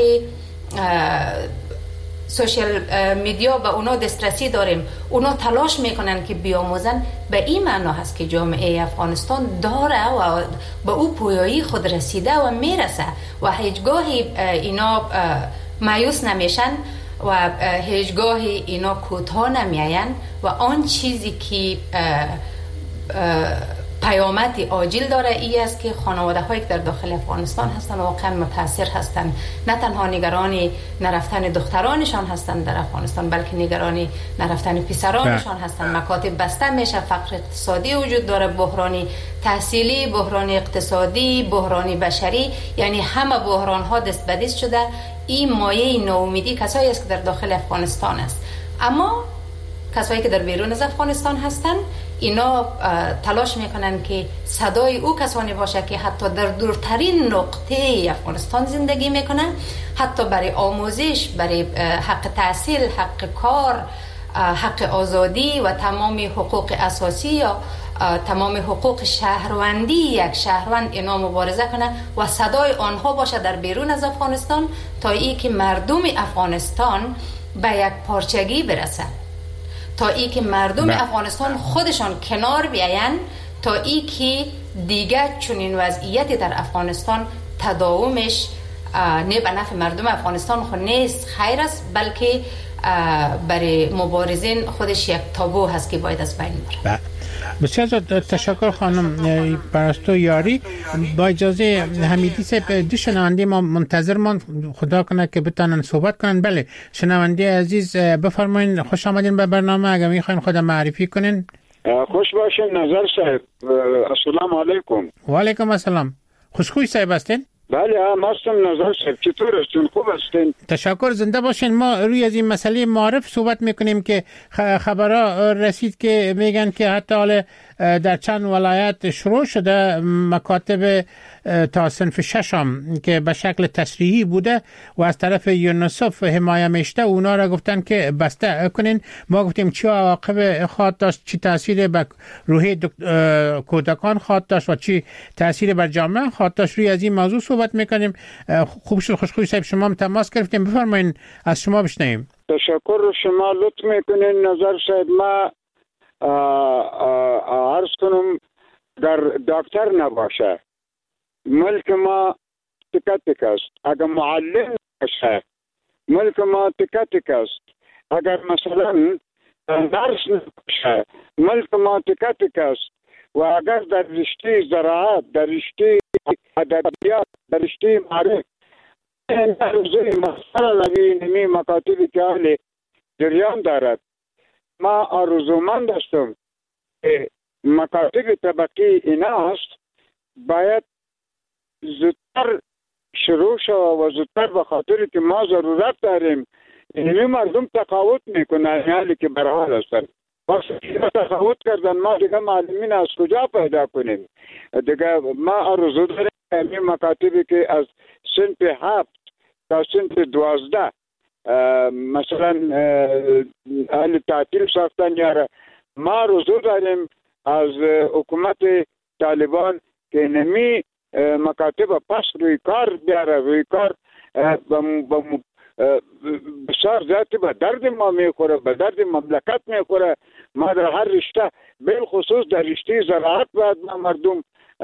سوشال میدیا به اونا دسترسی داریم، اونا تلاش میکنن که بیاموزن، به این معنا هست که جامعه افغانستان داره و به او پویایی خود رسیده و میرسه و هیچگاهی اینا مایوس نمیشن و هیچگاهی اینا کوتاه نمیاین و آن چیزی که پیامدی عاجل داره ای است که خانواده هایی که در داخل افغانستان هستن واقعا متاثر هستن، نه تنها نگرانی نرفتن دخترانشان هستن در افغانستان بلکه نگرانی نرفتن پسرانشان هستن. مکاتب بسته میشه، فقر اقتصادی وجود داره، بحرانی تحصیلی، بحرانی اقتصادی، بحرانی بشری، یعنی همه بحران ها دست به دست شده. این مایه ناامیدی کسایی است که در داخل افغانستان است. اما کسایی که در بیرون از افغانستان هستن اینا تلاش میکنن که صدای او کسانی باشه که حتی در دورترین نقطه افغانستان زندگی میکنن، حتی برای آموزش، برای حق تحصیل، حق کار، حق آزادی و تمام حقوق اساسی یا تمام حقوق شهروندی یک شهروند اینا مبارزه کنه و صدای آنها باشه در بیرون از افغانستان تا ای که مردم افغانستان به یک پارچگی برسن، تا ای که مردم بله. افغانستان خودشان کنار بیاین، تا ای که دیگه چنین وضعیتی در افغانستان تداومش نه به نفع مردم افغانستان خود نیست خیر است، بلکه برای مبارزین خودش یک تابو هست که باید از بین بره. بسیار تشکر خانم پرستو یاری. با اجازه حمیدی صاحب، دو شنونده ما منتظر من، خدا کنه که بتونن صحبت کنن. بله شنونده عزیز بفرمایید، خوش آمدین به برنامه. اگر میخواین خودم معرفی کنین. خوش باشین نظر صاحب. السلام علیکم. و علیکم السلام. خوشخوی صاحب هستین؟ بله هم هستم نظر صاحب. چطور هستین؟ خوب هستین؟ تشکر، زنده باشین. ما روی از این مسئله معرف صحبت میکنیم که خبرها رسید که میگن که حتی حالا در چند ولایت شروع شده مکاتب تا صنف ششم که به شکل تشریحی بوده و از طرف یونیسف حمایه میشته، اونا را گفتن که بسته کنین. ما گفتیم چه عواقب خواهد داشت، چی تاثیر به روحیه کودکان خواهد داشت و چی تاثیر بر جامعه خواهد داشت. روی از این موضوع صحبت میکنیم. خوب شد خوشخوی صاحب شما هم تماس گرفتیم، بفرمایین از شما بشنویم. تشکر شما لطف میکنین نظر صاحب. ما عرض کنم در دکتر نباشه، ملک ما تکه تک است. اگر معلم باشه ملک ما تکه تک است. اگر مثلا نرس نباشه ملک ما تکه تک است. و اگر در رشته زراعت، در رشته ادبیات، در رشته معرف این روزی مسئله لگی نمی مکاتبی که اهل جریان دارد، ما آرزومند هستم که مکاتب طبقی اینا است باید زودتر شروع شد و زودتر به خاطر که ما ضرورت داریم. اینمی مردم تقاوت میکنن حالی که برحال هستن. وقتی که تقاوت کردن ما دیگه معلمین از کجا پیدا کنیم؟ دیگه ما آرزو داریم این مکاتبی که از صنف هفت تا صنف دوازده مثلا اهل تعطیل ساختن یاره، ما رجوع داریم از حکومت طالبان که نمی مکاتب پس روی کار بیاره، روی کار بسیار زیادی به درد ما میخوره، به درد مملکت میخوره. ما در هر رشته بالخصوص در رشته زراعت باید ما مردم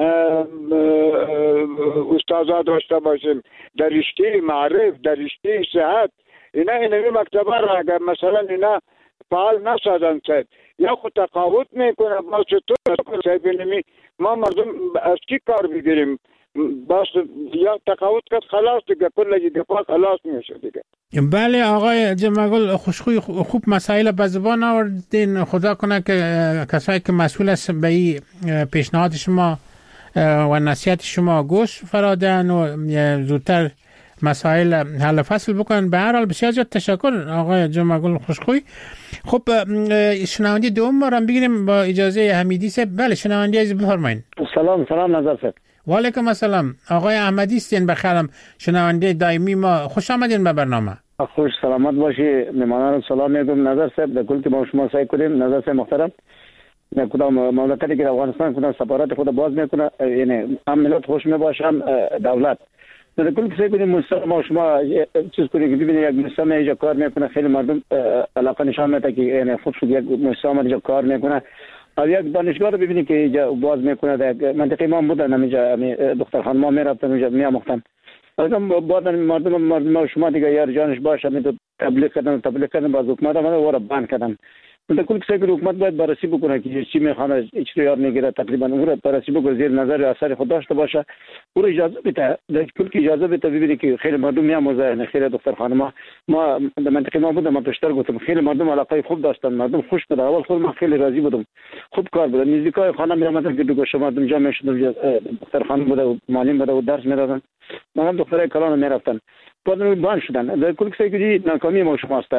استادا داشته باشیم، در رشته معرف، در رشته صحت. اینا اینوی مکتبه را اگر مثلا اینا فعال نسازن سید یا خود تقاوت میکنه ما چطور سید اینمی ما مردم از کی کار بگیریم؟ باز یا تقاوت کرد خلاص دیگه کل دیگه خلاص میشه دیگه. بله آقای جمعگل خوشخوی خوب مسائل به زبان آوردین. خدا کنه که کسایی که مسئول است به این پیشنهاد شما و نصیحت شما گوش فرادن و زودتر مسائل حل فصل بکنن. به هر حال بسیار زیاد تشکر آقای جمعگل خوشخوی. خب شنونده دوم ما را بگیریم با اجازه حمیدی صاحب. بله شنونده عزیز بفرمایید. سلام سلام نظر صاحب. و علیکم السلام. آقای احمدی هستین بخیرم، شنونده دائمی ما. خوش آمدین به برنامه. خوش سلامت باشی. مهمانان سلام میگم نظر صاحب. در کل که ما شما سعی کنیم نظر صاحب محترم نه کدام مملکتی که افغانستان کدام سفارت خود باز میکنه، یعنی هم ملت خوش میباشه هم دولت. در کل که سعی کنیم مستقیم ما شما چیز کنیم که ببینید یک مستقیم اینجا کار میکنه، خیلی مردم علاقه نشان میده که یعنی خود شد یک مستقیم اینجا کار میکنه. او یک دانشگاه رو ببینید که اینجا باز میکنه. در منطقه ما بودن همینجا دختر خانم ما میرفتن اونجا میاموختن. اصلا بعد مردم مردم شما دیگه یار جانش باشه می تبلیغ کردن تبلیغ کردن باز حکومت آمده و را بند کردن. در کل که سعی حکومت باید بررسی بکنه که چی میخواد هیچ یاد میگیره تقریبا اون را بررسی بکنه، زیر نظر اثر خود داشته باشه، اون اجازه بده. در کل که اجازه بده ببینید که خیلی مردم میاموزه. خیلی دختر خانم ما در منطقه ما بودم، ما بیشتر گفتم خیلی مردم علاقه خوب داشتن، مردم خوش بود. اول خود ما خیلی راضی بودم، خوب کار بود. نزدیکای خانم میامدن که دو شما مردم جمع شدن، دختر خانم بود و معلم بود و درس میدادن، منم دخترای کلان میرفتن. بعد بان شدن. در کل که سعی ناکامی ما شماست.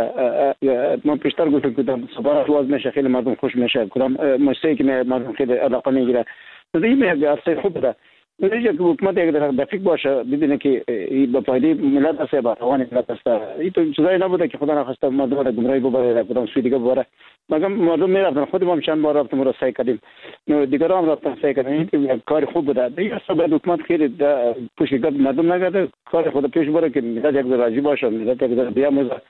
ما پیشتر گفتم که سفارت واز میشه، خیلی مردم خوش میشه، کدام مشتی که مردم خیلی علاقه میگیره. این میگه اصلا خوب ده. اینجا که حکومت یک دقیق باشه ببینه که به فایده ملت است، به توان ملت است. این تو چیزایی نبوده که خدا نخواسته مردم را گمراهی ببره، کدام سوی دیگه ببره. مگم مردم میرفتن، خودم هم چند بار رفتم و سعی کردیم، دیگران هم رفتن سعی کردن. این کار خوب بوده. دیگه اصلا حکومت خیلی پوشیدگاه مردم نگرده، کار خود پیش بره که ملت یک راضی باشه، ملت یک بیاموزه.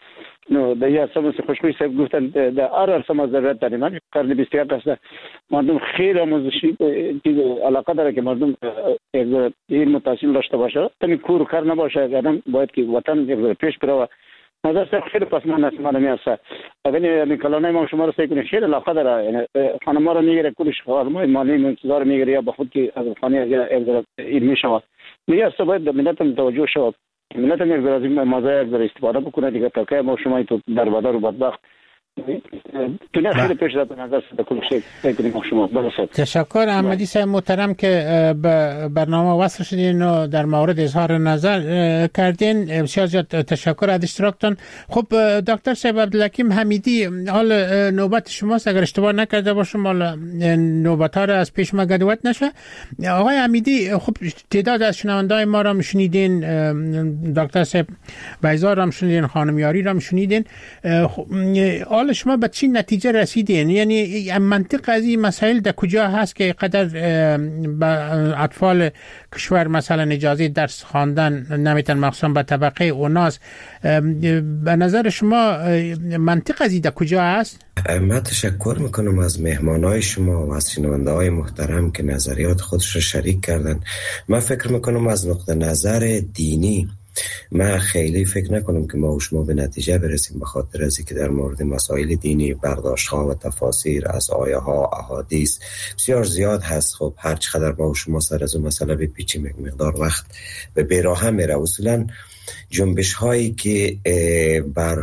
نو در یه سمت خوشبوی صاحب گفتن در هر عرصه ما ضرورت داریم. من قرن بیست و یک است مردم خیلی آموزشی چیز علاقه داره که مردم یک علم و تحصیل داشته باشه، تمی کور کار نباشه. آدم باید که وطن یک پیش بره. نظر صاحب خیلی پسمان است من میاسه. اگر این کلانه ما شما رو سعی کنیم خیلی علاقه داره، یعنی خانم رو میگیره کلش خانمای مالی انتظار میگیره یا به خود که از خانه یک علمی شود. میاسه باید ملت متوجه شود. ملت هم یک ذره از این مزایا یک ذره استفاده بکنه دیگه تا که ما شما تو در بدر و بدبخت دنیا خیلی پیش رفت. نظر سده کل شیء بکنیم شما برسد. تشکر احمدی صاحب محترم که به برنامه وصل شدین و در مورد اظهار نظر کردین. بسیار زیاد تشکر از اشتراکتان. خب دکتر صاحب عبدالحکیم حمیدی، حال نوبت شماست. اگر اشتباه نکرده باشم حالا نوبت ها را از پیش ما گدوت نشه. آقای حمیدی، خب تعداد از شنوندای ما را میشنیدین، دکتر صاحب بیزار را میشنیدین، خانم یاری را میشنیدین. حالا شما به چی نتیجه رسیدین؟ یعنی منطق از این مسائل در کجا هست که قدر به اطفال کشور مثلا اجازه درس خواندن نمیتن، مخصوصا به طبقه اوناس؟ به نظر شما منطق از این در کجا هست؟ من تشکر میکنم از مهمانای شما و از شنونده های محترم که نظریات خودش رو شریک کردن. من فکر میکنم از نقطه نظر دینی من خیلی فکر نکنم که ما و شما به نتیجه برسیم، به خاطر از اینکه در مورد مسائل دینی برداشت ها و تفاسیر از آیه ها احادیث بسیار زیاد هست. خب هر چقدر ما و شما سر از اون مسئله بپیچیم یک مقدار وقت به بیراه میره. اصولا جنبش هایی که بر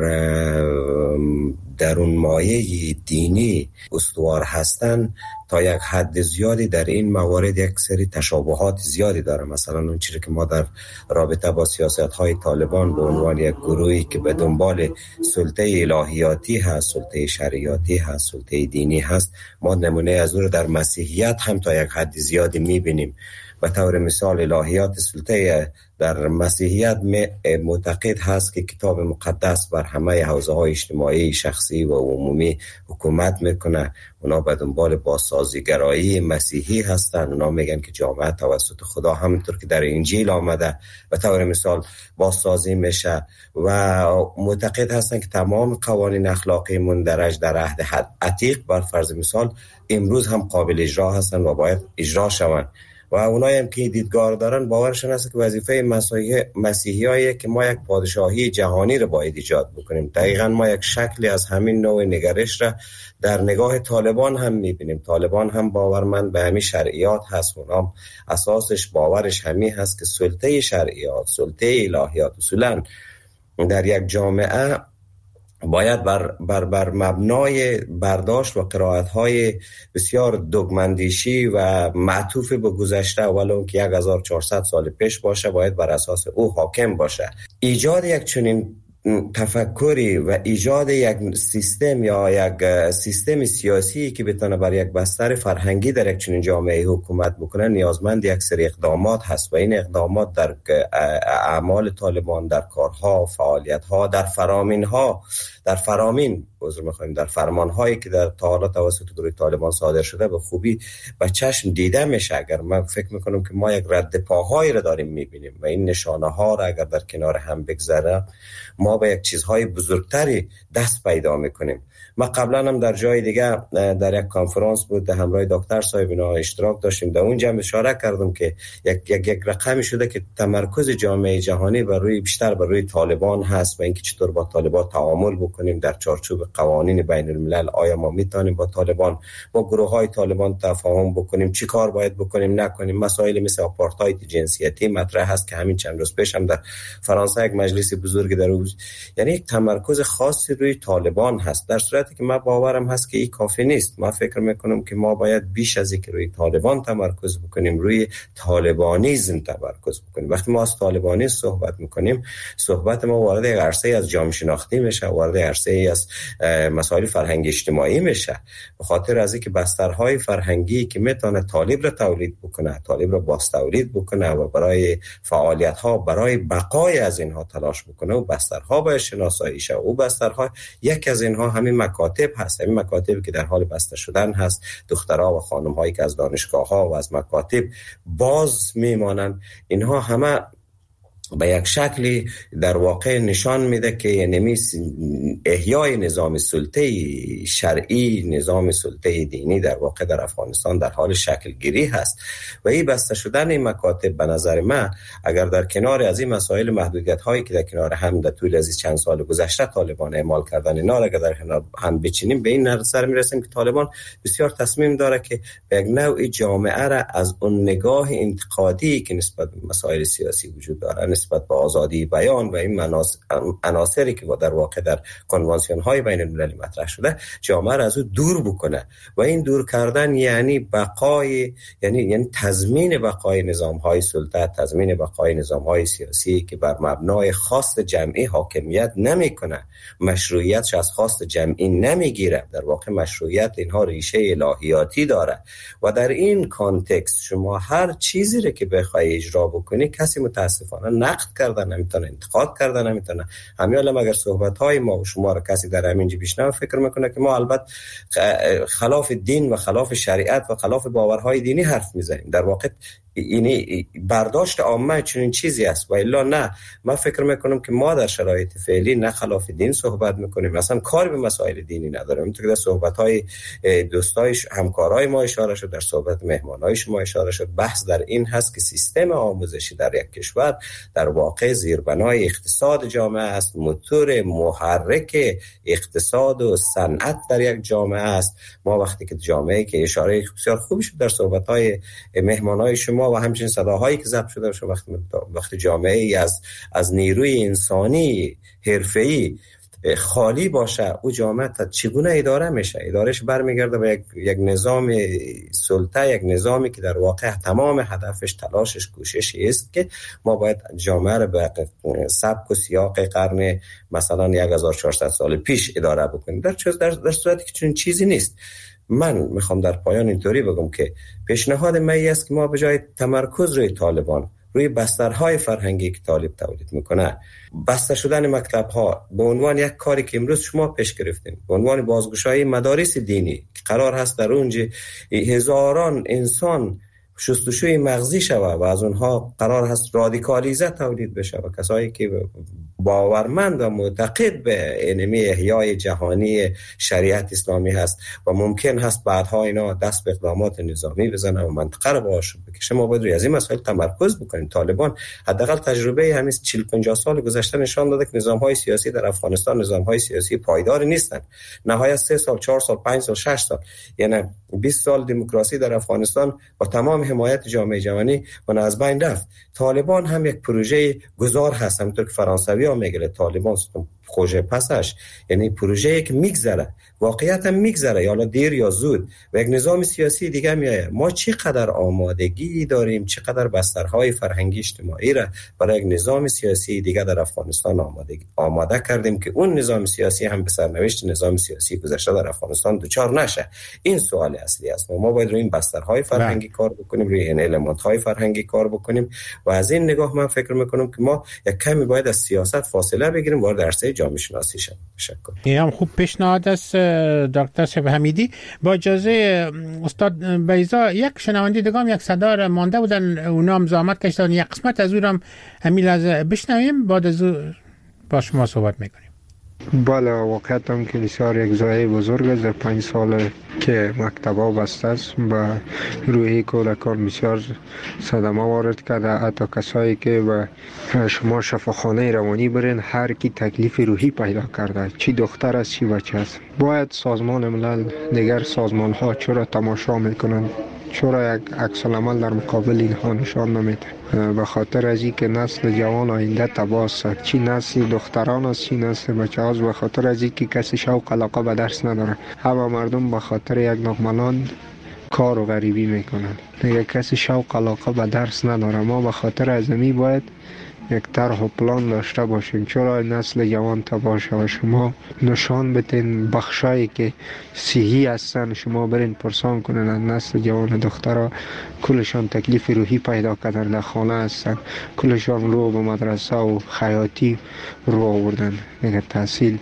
درون مایه دینی استوار هستن تا یک حد زیادی در این موارد یک سری تشابهات زیادی داره. مثلا اون چیزی که ما در رابطه با سیاست‌های طالبان به عنوان یک گروهی که به دنبال سلطه الهیاتی هست، سلطه شریعتی هست، سلطه دینی هست، ما نمونه از اون در مسیحیت هم تا یک حد زیادی می‌بینیم. به طور مثال الهیات سلطه در مسیحیت معتقد هست که کتاب مقدس بر همه حوزه‌های اجتماعی، شخصی و عمومی حکومت میکنه. اونا به دنبال بازسازیگرایی مسیحی هستن. اونا میگن که جامعه توسط خدا همونطور که در انجیل آمده به طور مثال بازسازی میشه و معتقد هستن که تمام قوانین اخلاقی مندرج در عهد عتیق بر فرض مثال امروز هم قابل اجرا هستن و باید اجرا شوند. و اونایی هم که دیدگار دارن باورشون هست که وظیفه مسیحی هاییه که ما یک پادشاهی جهانی رو باید ایجاد بکنیم. دقیقاً ما یک شکلی از همین نوع نگرش را در نگاه طالبان هم میبینیم. طالبان هم باورمند به همین شرعیات هست. اونا اساسش باورش همین هست که سلطه شرعیات، سلطه الهیات اصولاً در یک جامعه باید بر, بر, بر مبنای برداشت و قرائت‌های بسیار دوگمندیشی و معطوف به گذشته ولو که هزار و چهارصد سال پیش باشه باید بر اساس او حاکم باشه. ایجاد یک چنین تفکری و ایجاد یک سیستم یا یک سیستم سیاسی که بتونه بر یک بستر فرهنگی در یک چنین جامعه حکومت بکنه نیازمند یک سری اقدامات هست و این اقدامات در اعمال طالبان، در کارها، فعالیت‌ها، در فرامین‌ها، در فرامین عذر می‌خوایم در فرمان‌هایی که در تا حالا توسط گروه طالبان صادر شده به خوبی به چشم دیده میشه. اگر من فکر می‌کنم که ما یک رد پاهایی را داریم می‌بینیم و این نشانه‌ها را اگر در کنار هم بگذاریم ما به یک چیزهای بزرگتری دست پیدا می‌کنیم. ما قبلا هم در جای دیگه در یک کنفرانس بود در همراه دکتر صاحب اینا اشتراک داشتیم، در اونجا هم اشاره کردم که یک یک یک رقمی شده که تمرکز جامعه جهانی بر روی بیشتر بر روی طالبان هست و اینکه چطور با طالبان تعامل بکنیم در چارچوب قوانین بین الملل. آیا ما میتونیم با طالبان با گروه‌های طالبان تفاهم بکنیم، چی کار باید بکنیم نکنیم. مسائل مثل آپارتاید جنسیتی مطرح هست که همین چند روز پیش هم در فرانسه یک مجلس بزرگ در روز یعنی یک تمرکز خاصی روی طالبان هست. در صورتی که من باورم هست که این کافی نیست. من فکر میکنم که ما باید بیش از اینکه روی طالبان تمرکز بکنیم روی طالبانیزم تمرکز بکنیم. وقتی ما از طالبانیزم صحبت میکنیم صحبت ما وارد یک عرصه از جامعه شناختی میشه، وارد عرصه از مسائل فرهنگی اجتماعی میشه، به خاطر از اینکه بسترهای فرهنگی که میتونه طالب را تولید بکنه، طالب را باز تولید بکنه و برای فعالیت ها برای بقای از اینها تلاش بکنه و بسترها باید شناسایی شه. و بسترها یک از اینها همین مکاتب هست، همین مکاتبی که در حال بسته شدن هست. دخترها و خانم هایی که از دانشگاه ها و از مکاتب باز میمانند، اینها همه به یک شکلی در واقع نشان میده که یعنی احیای نظام سلطه شرعی، نظام سلطه دینی در واقع در افغانستان در حال شکل گیری هست و این بسته شدن این مکاتب به نظر من اگر در کنار از این مسائل محدودیت هایی که در کنار هم در طول از چند سال گذشته طالبان اعمال کردن اینا اگر در کنار هم بچینیم به این نظر میرسیم که طالبان بسیار تصمیم داره که به یک نوع جامعه را از اون نگاه انتقادی که نسبت به مسائل سیاسی وجود داره، نسبت به آزادی بیان و این عناصری که در واقع در کنوانسیون های بین المللی مطرح شده جامعه را از او دور بکنه و این دور کردن یعنی بقای یعنی یعنی تضمین بقای نظام های سلطه، تضمین بقای نظام های سیاسی که بر مبنای خواست جمعی حاکمیت نمیکنه، مشروعیتش از خواست جمعی نمیگیره، در واقع مشروعیت اینها ریشه الهیاتی داره و در این کانتکست شما هر چیزی رو که بخوای اجرا بکنی کسی متاسفانه نقد کردن نمیتونه، انتقاد کردن نمیتونه. همین الان اگر صحبت های ما و شما رو کسی در همینجا بشنوه فکر میکنه که ما البته خلاف دین و خلاف شریعت و خلاف باورهای دینی حرف میزنیم. در واقع اینی برداشت عامه چنین چیزی است و الا نه. من فکر میکنم که ما در شرایط فعلی نه خلاف دین صحبت میکنیم، مثلا کاری به مسائل دینی نداریم. اینطور که در صحبت‌های دوستای همکارای ما اشاره شد، در صحبت مهمانای شما اشاره شد، بحث در این هست که سیستم آموزشی در یک کشور در واقع زیربنای اقتصاد جامعه است، موتور محرک اقتصاد و صنعت در یک جامعه است. ما وقتی که جامعه که اشاره بسیار خوبی شد در صحبت‌های مهمانای شما و همچنین صداهایی که ضبط شده شد وقتی وقتی جامعه ای از از نیروی انسانی حرفه‌ای خالی باشه او جامعه تا چگونه اداره میشه؟ ادارهش برمیگرده به یک, یک نظام سلطه، یک نظامی که در واقع تمام هدفش تلاشش کوششی است که ما باید جامعه رو به سبک و سیاق قرن مثلا هزار و چهارصد سال پیش اداره بکنیم. در در, در صورتی که چون چیزی نیست. من میخوام در پایان اینطوری بگم که پیشنهاد من است که ما به جای تمرکز روی طالبان، روی بسترهای فرهنگی که طالب تولید میکنه، بسته شدن مکتب‌ها به عنوان یک کاری که امروز شما پیش گرفتین، به عنوان بازگشایی مدارس دینی که قرار هست در اونجا هزاران انسان شستشوی مغزی شود و از اونها قرار هست رادیکالیزه تولید بشه و کسایی که باورمند و معتقد به انمی احیای جهانی شریعت اسلامی هست و ممکن هست بعدها اینا دست به اقدامات نظامی بزنن و منطقه رو باهاش بکشه. ما باید روی از این مسائل تمرکز بکنیم. طالبان حداقل تجربه همین چهل پنجاه سال گذشته نشان داده که نظام‌های سیاسی در افغانستان نظام‌های سیاسی پایدار نیستن. نهایت سه سال، چهار سال، پنج سال، شش سال، یعنی بیست سال دموکراسی در افغانستان با تمام حمایت جامعه جهانی و از بین رفت. طالبان هم یک پروژه گذار هست، همونطور که فرانسوی ها میگه طالبان خوشه پسش، یعنی پروژه‌ای که میگذره، واقعیت هم میگذره، یا دیر یا زود و یک نظام سیاسی دیگه میاد. ما چقدر آمادگی داریم، چقدر بسترهای فرهنگی اجتماعی را برای یک نظام سیاسی دیگه در افغانستان آماده آماده کردیم که اون نظام سیاسی هم به سرنوشت نظام سیاسی گذشته در افغانستان دچار نشه. این سوال اصلی است. ما باید روی این بسترهای فرهنگی کار بکنیم، روی این المان‌های فرهنگی کار بکنیم و از این نگاه من فکر میکنم که ما یک کمی باید از سیاست فاصله بگیریم، وارد عرصه جامعه شناسی شیم. تشکر. این خوب پیشنهاد است دکتر شب حمیدی. با اجازه استاد بیضا، یک شنونده دیگه هم یک صدا را مانده بودن، اونا هم زحمت کشیدن یک قسمت از اون هم همین لحظه بشنویم، بعد از با شما صحبت میکنیم. بله، واقعیت هم که بسیار یک ضایعه بزرگ است. در پنج سال که مکتبا بسته است و روحی کودکان بسیار صدمه وارد کرده. حتی کسایی که به شما شفاخانه روانی برین هر کی تکلیف روحی پیدا کرده، چی دختر است چی بچه است. باید سازمان ملل دیگر سازمان ها چرا تماشا میکنن، چرا یک عکس العمل در مقابل اینها نشان نمیده؟ به خاطر از این که نسل جوان آینده تباه است، چی نسل دختران است چی نسل بچه هاست. به خاطر از این که کسی شوق علاقه به درس نداره، همه مردم به خاطر یک نقملان کار و غریبی میکنن، دیگه کسی شوق علاقه به درس نداره. ما به خاطر از این باید یک طرح و پلان داشته باشیم چرا نسل جوان تباه شود. شما نشان بدین بخشایی که صحیح هستن، شما برین پرسان کنین از نسل جوان دخترها کلشان تکلیف روحی پیدا کردن، در خانه هستن، کلشان رو به مدرسه و خیاطی رو آوردن، دیگه تحصیل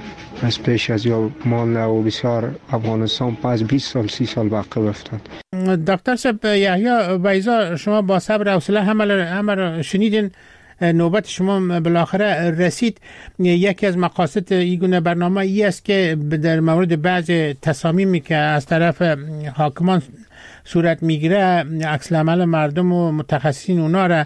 از پیش از یا مال و بسیار افغانستان پس بیست سال سی سال باقی افتاد. دکتر صاحب یحیی بیضا، شما با صبر و حوصله همه همه شنیدین. نوبت شما بالاخره رسید. یکی از مقاصد این گونه برنامه ای است که در مورد بعض تصامیمی که از طرف حاکمان صورت میگیره عکس العمل مردم و متخصصین اونا را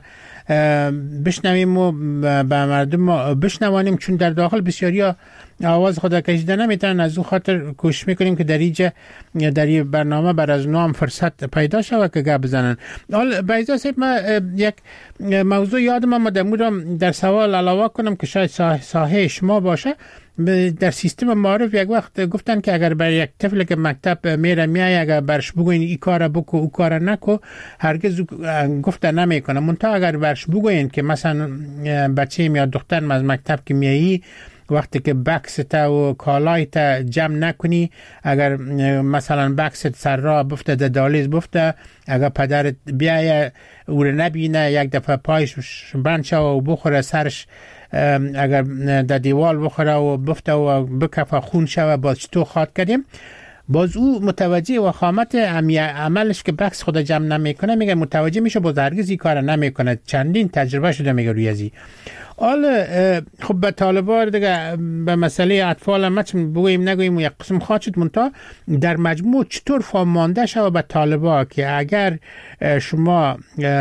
بشنویم و به مردم بشنوانیم، چون در داخل بسیاری ها آواز خود کشیده نمیتونن. از اون خاطر کوشش میکنیم که در اینجا در این برنامه بر از نام فرصت پیدا شود که گپ بزنن. حال بیضا صاحب، ما یک موضوع یادم آمد در سوال علاوه کنم که شاید ساحه شما باشه. در سیستم معارف یک وقت گفتن که اگر بر یک طفل که مکتب میره میای اگر برش بگوین این کار بکو او کار نکو هرگز گفته نمیکنه. منتها اگر برش بگوین که مثلا بچه یا دختر از مکتب که میایی وقتی که بکست و کالایت جمع نکنی، اگر مثلا بکست سر را بفته در دالیز بفته، اگر پدرت بیایه او رو نبینه یک دفعه پایش بند شو و بخوره سرش، اگر در دیوال بخوره و بفته و بکفه خون شو باز تو خواد کردیم، باز او متوجه و خامت عملش که بکس خود جمع نمیکنه میگه متوجه میشه باز هرگز این کار نمیکنه. چندین تجربه شده میگه روی ازی. حالا خب به طالبان دیگه به مسئله اطفال هم بگوییم نگوییم و یک قسم خواهد شد، منتها در مجموع چطور فهم مانده شده به طالبان که اگر شما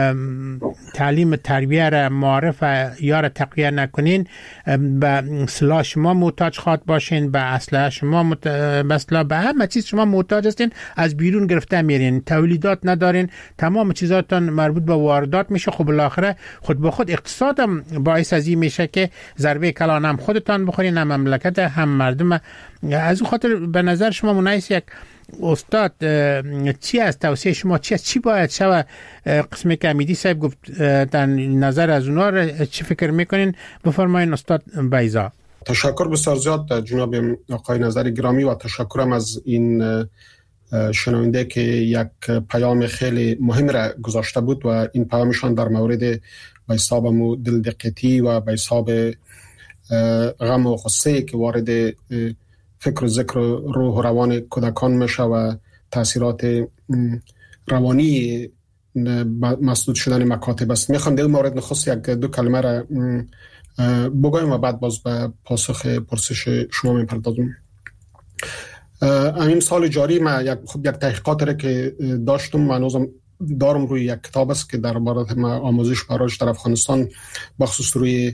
تعلیم تربیه را معرف یا را تقویه نکنین به سلاح شما محتاج خواهد باشین، به اسلحه شما مت... به به همه چیز شما محتاج هستین، از بیرون گرفته میرین، تولیدات ندارین، تمام چیزاتون مربوط به واردات میشه. خب بالاخره خود به خود اقتصادم باعث از این میشه که ضربه کلان هم خودتان بخورین هم مملکت هم مردم. از اون خاطر به نظر شما منایس یک استاد چی از توصیه شما چی از چی باید شود؟ قسمی که امیدی صاحب گفت در نظر از اونا را چی فکر میکنین؟ بفرمایین استاد بیضا. تشکر بسیار زیاد جناب آقای نظر گرامی و تشکرم از این شنونده که یک پیام خیلی مهم را گذاشته بود و این پیامشان در مورد به حساب مو دلدقیتی و به حساب غم و غصه که وارد فکر و ذکر و روح و روان کودکان میشه و تاثیرات روانی مسدود شدن مکاتب است. میخوام در مورد نخست یک دو کلمه را بگویم و بعد باز به پاسخ پرسش شما میپردازم. همین سال جاری ما یک خب یک تحقیقات را که داشتم و هنوزم دارم روی یک کتاب است که در باره ما آموزش برای در افغانستان بخصوص روی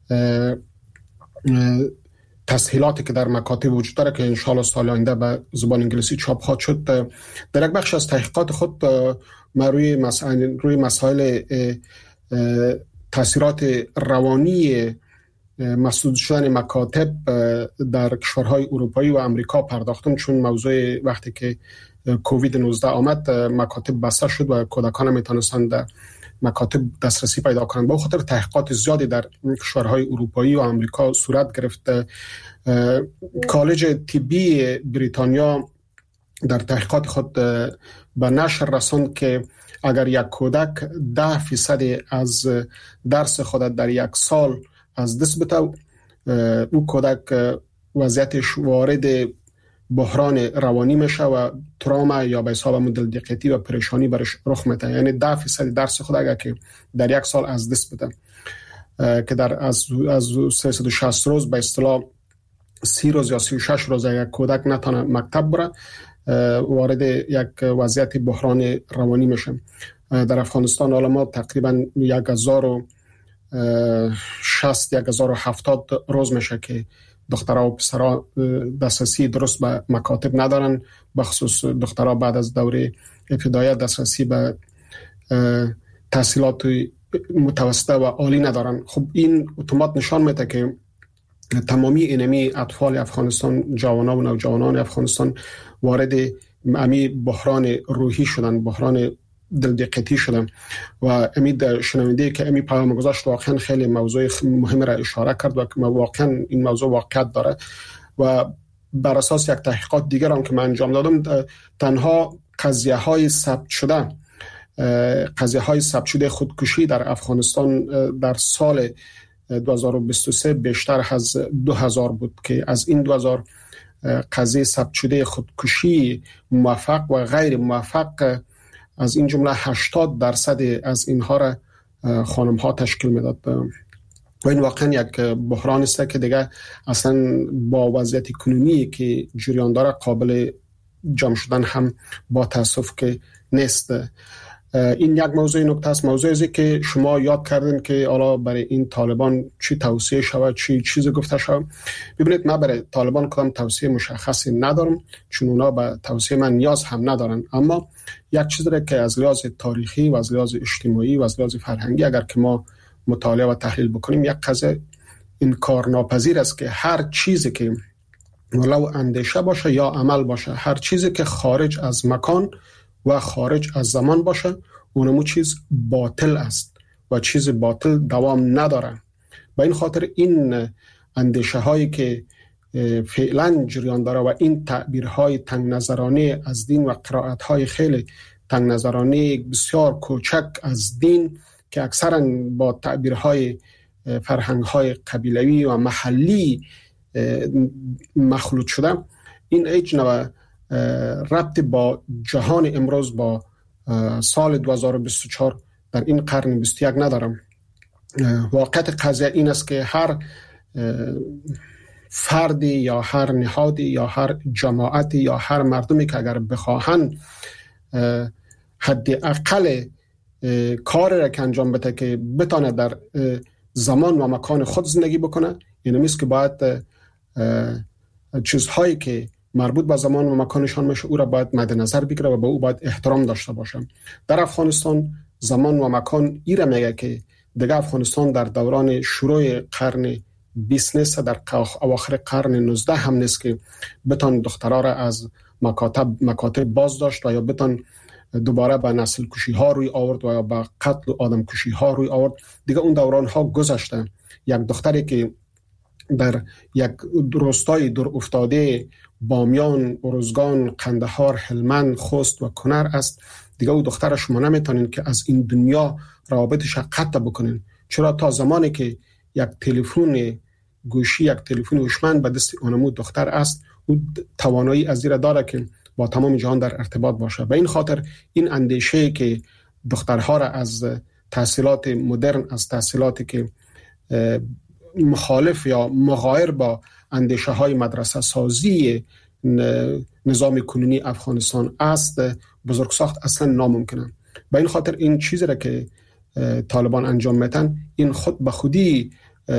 تسهیلاتی که در مکاتب وجود داره که انشالله سال آینده به زبان انگلیسی چاپ خواهد شد. در یک بخش از تحقیقات خود ما روی مسائل روی مسائل تاثیرات روانی مسدود شدن مکاتب در کشورهای اروپایی و امریکا پرداختم، چون موضوع وقتی که کووید نوزده آمد مکاتب بسته شد و کودکان میتونستند در مکاتب دسترسی پیدا کنند. با خاطر تحقیقات زیادی در کشورهای اروپایی و امریکا صورت گرفت. کالج طبی بریتانیا در تحقیقات خود به نشر رساند که اگر یک کودک ده فیصد از درس خود در یک سال از دست بده، او کودک وضعیتش وارد بحران روانی میشه و تروما یا به حساب دلدقیتی و پریشانی برش رخ میده. یعنی ده فیصد درس خود اگر که در یک سال از دست بده که در از از سیصد و شصت روز به اصطلاح سی روز یا سی و شش روز یک کودک نتونه مکتب بره، وارد یک وضعیت بحران روانی میشه. در افغانستان حالا ما تقریبا یک هزار و شصت یک هزار و هفتاد روز میشه که دخترها و پسرها دسترسی درست به مکاتب ندارن، بخصوص دخترها بعد از دوره ابتدایی دسترسی به تحصیلات متوسطه و عالی ندارن. خب این اتومات نشان میده که تمامی اینمی اطفال افغانستان، جوانان و نوجوانان افغانستان وارد امی بحران روحی شدن، بحران دلدقیتی شدن. و امید شنونده که امی پیام گذاشت واقعا خیلی موضوع مهم را اشاره کرد و واقعا این موضوع واقعیت داره. و بر اساس یک تحقیقات دیگر هم که من انجام دادم، تنها قضیه های ثبت شده قضیه های ثبت شده خودکشی در افغانستان در سال دو هزار و بیست و سه بیشتر از دو هزار بود که از این دو هزار قضیه ثبت شده خودکشی موفق و غیر موفق، از این جمله هشتاد درصد از اینها را خانم ها تشکیل میداد و این واقعا یک بحران است که دیگه اصلا با وضعیت کنونی که جریان داره قابل جمع شدن هم با تاسف که نیست. این یک موضوع نکته است. موضوعی است که شما یاد کردین که حالا برای این طالبان چی توصیه شود، چی چیزی گفته شود. ببینید من برای طالبان کدام توصیه مشخصی ندارم، چون اونا به توصیه من نیاز هم ندارن، اما یک چیزی که از لحاظ تاریخی و از لحاظ اجتماعی و از لحاظ فرهنگی اگر که ما مطالعه و تحلیل بکنیم، یک قضیه انکارناپذیر است که هر چیزی که ولو اندیشه باشه یا عمل باشه، هر چیزی که خارج از مکان و خارج از زمان باشه، اونمو چیز باطل است و چیز باطل دوام نداره. و این خاطر این اندیشه هایی که فعلا جریان داره و این تعبیرهای تنگ نظرانه از دین و قرائت های خیلی تنگ نظرانه بسیار کوچک از دین که اکثرا با تعبیرهای فرهنگ‌های قبیلوی و محلی مخلوط شده، این هیچ نوع ربط با جهان امروز با سال دو هزار و بیست و چهار در این قرن بیست و یک ندارم. واقعیت قضیه این است که هر فردی یا هر نهادی یا هر جماعتی یا هر مردمی که اگر بخواهن حداقل کاری را که انجام بده که بتونه در زمان و مکان خود زندگی بکنه، این همیست که باید چیزهایی که مربوط به زمان و مکانشان میشه او را باید مد نظر بگیره و به او باید احترام داشته باشه. در افغانستان زمان و مکان ای را میگه که دیگه افغانستان در دوران شروع قرن بیست نیست، در اواخر قرن نوزده هم نیست که بتون دخترها را از مکاتب مکاتب باز داشت و یا بتون دوباره به نسل کشی ها روی آورد و یا به قتل و آدم کشی ها روی آورد. دیگه اون دوران ها گذشته. یک دختری که در یک روستای دور افتاده بامیان، ارزگان، قندهار، هلمند، خوست و کنر است، دیگه اون دختر شما نمیتونین که از این دنیا روابطش قطع بکنین. چرا تا زمانی که یک تلفن گوشی، یک تلفن هوشمند به دست اونمو دختر است، او توانایی از این داره که با تمام جهان در ارتباط باشه. به این خاطر این اندیشه که دخترها را از تحصیلات مدرن، از تحصیلاتی که مخالف یا مغایر با اندیشه های مدرسه سازی نظام کنونی افغانستان است، بزرگساخت اصلا ناممکنه. به این خاطر این چیزی را که طالبان انجام میتن، این خود به خودی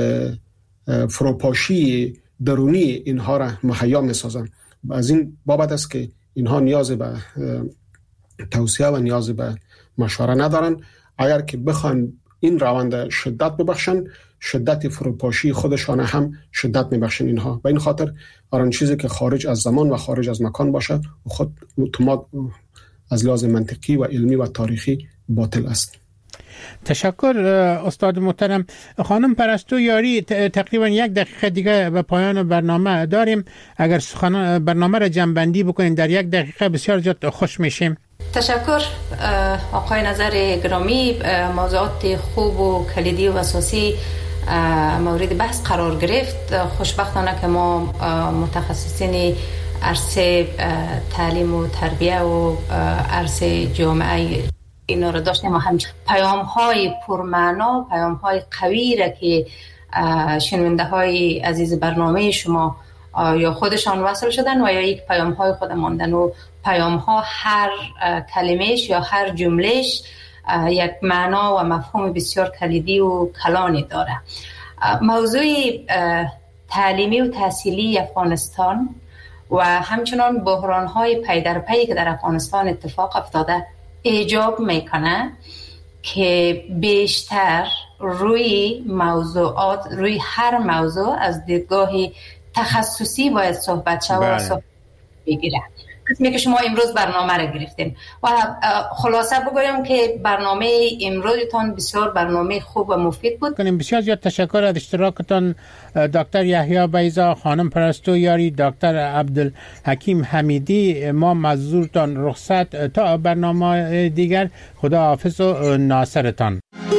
فروپاشی درونی اینها را مهیا میسازن. از این بابت است که اینها نیاز به توصیه و نیاز به مشوره ندارن. اگر که بخوان این روند شدت ببخشن، شدت فروپاشی خودشان هم شدت میبخشن اینها. و این خاطر آن چیزی که خارج از زمان و خارج از مکان باشه خود اتومات از لحاظ منطقی و علمی و تاریخی باطل است. تشکر استاد محترم. خانم پرستو یاری، تقریبا یک دقیقه دیگه به پایان برنامه داریم. اگر سخن برنامه را جمع‌بندی بکنین در یک دقیقه بسیار زیاد خوش میشیم. تشکر آقای نظر گرامی. موضوعات خوب و کلیدی و اساسی مورد بحث قرار گرفت. خوشبختانه که ما متخصصین عرصه تعلیم و تربیه و عرصه جامعه اینا رو داشتیم و هم پیام های پرمعنا، پیام های قوی را که شنونده های عزیز برنامه شما یا خودشان وصل شدن و یا یک پیام های خود ماندن و پیام ها هر کلمهش یا هر جملهش یک معنا و مفهوم بسیار کلیدی و کلانی داره. موضوع تعلیمی و تحصیلی افغانستان و همچنان بحران های پی در پی که در افغانستان اتفاق افتاده ایجاب میکنه که بیشتر روی موضوعات، روی هر موضوع از دیدگاه تخصصی باید صحبت شود و صحبت بگیره. قسمی که شما امروز برنامه را گرفتین و خلاصه بگویم که برنامه امروزتان بسیار برنامه خوب و مفید بود. بسیار زیاد تشکر از اشتراکتان دکتر یحیی بیضا، خانم پرستو یاری، دکتر عبدالحکیم حمیدی. ما معذورتان رخصت تا برنامه دیگر. خدا حافظ و ناصرتان.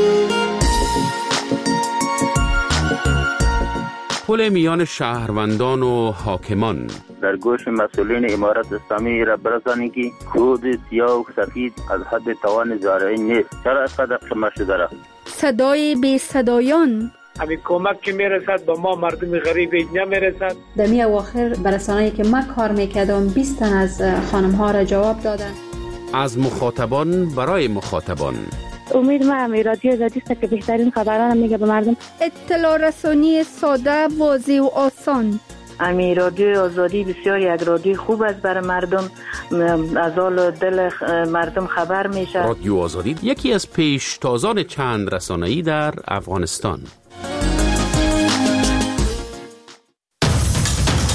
پل میان شهروندان و حاکمان در گوش مسئولین امارت اسلامی را برسانی که کود سیاه و سفید از حد توان زارعین نیست. چرا از قدر قمه شده را صدای بی صدایان. همین کمک که میرسد به ما مردم غریب اینجا میرسد. در می اواخر برسانه‌ای که من کار میکردم بیست تن از خانم ها را جواب دادن. از مخاطبان برای مخاطبان. امید ما امی رادیو آزادی است که بهترین خبران میگه به مردم. اطلاع رسانی ساده، واضح و آسان. امی رادیو آزادی بسیار یک رادیو خوب است برای مردم، از حال دل مردم خبر میشه. رادیو آزادی یکی از پیشتازان چند رسانه‌ای در افغانستان.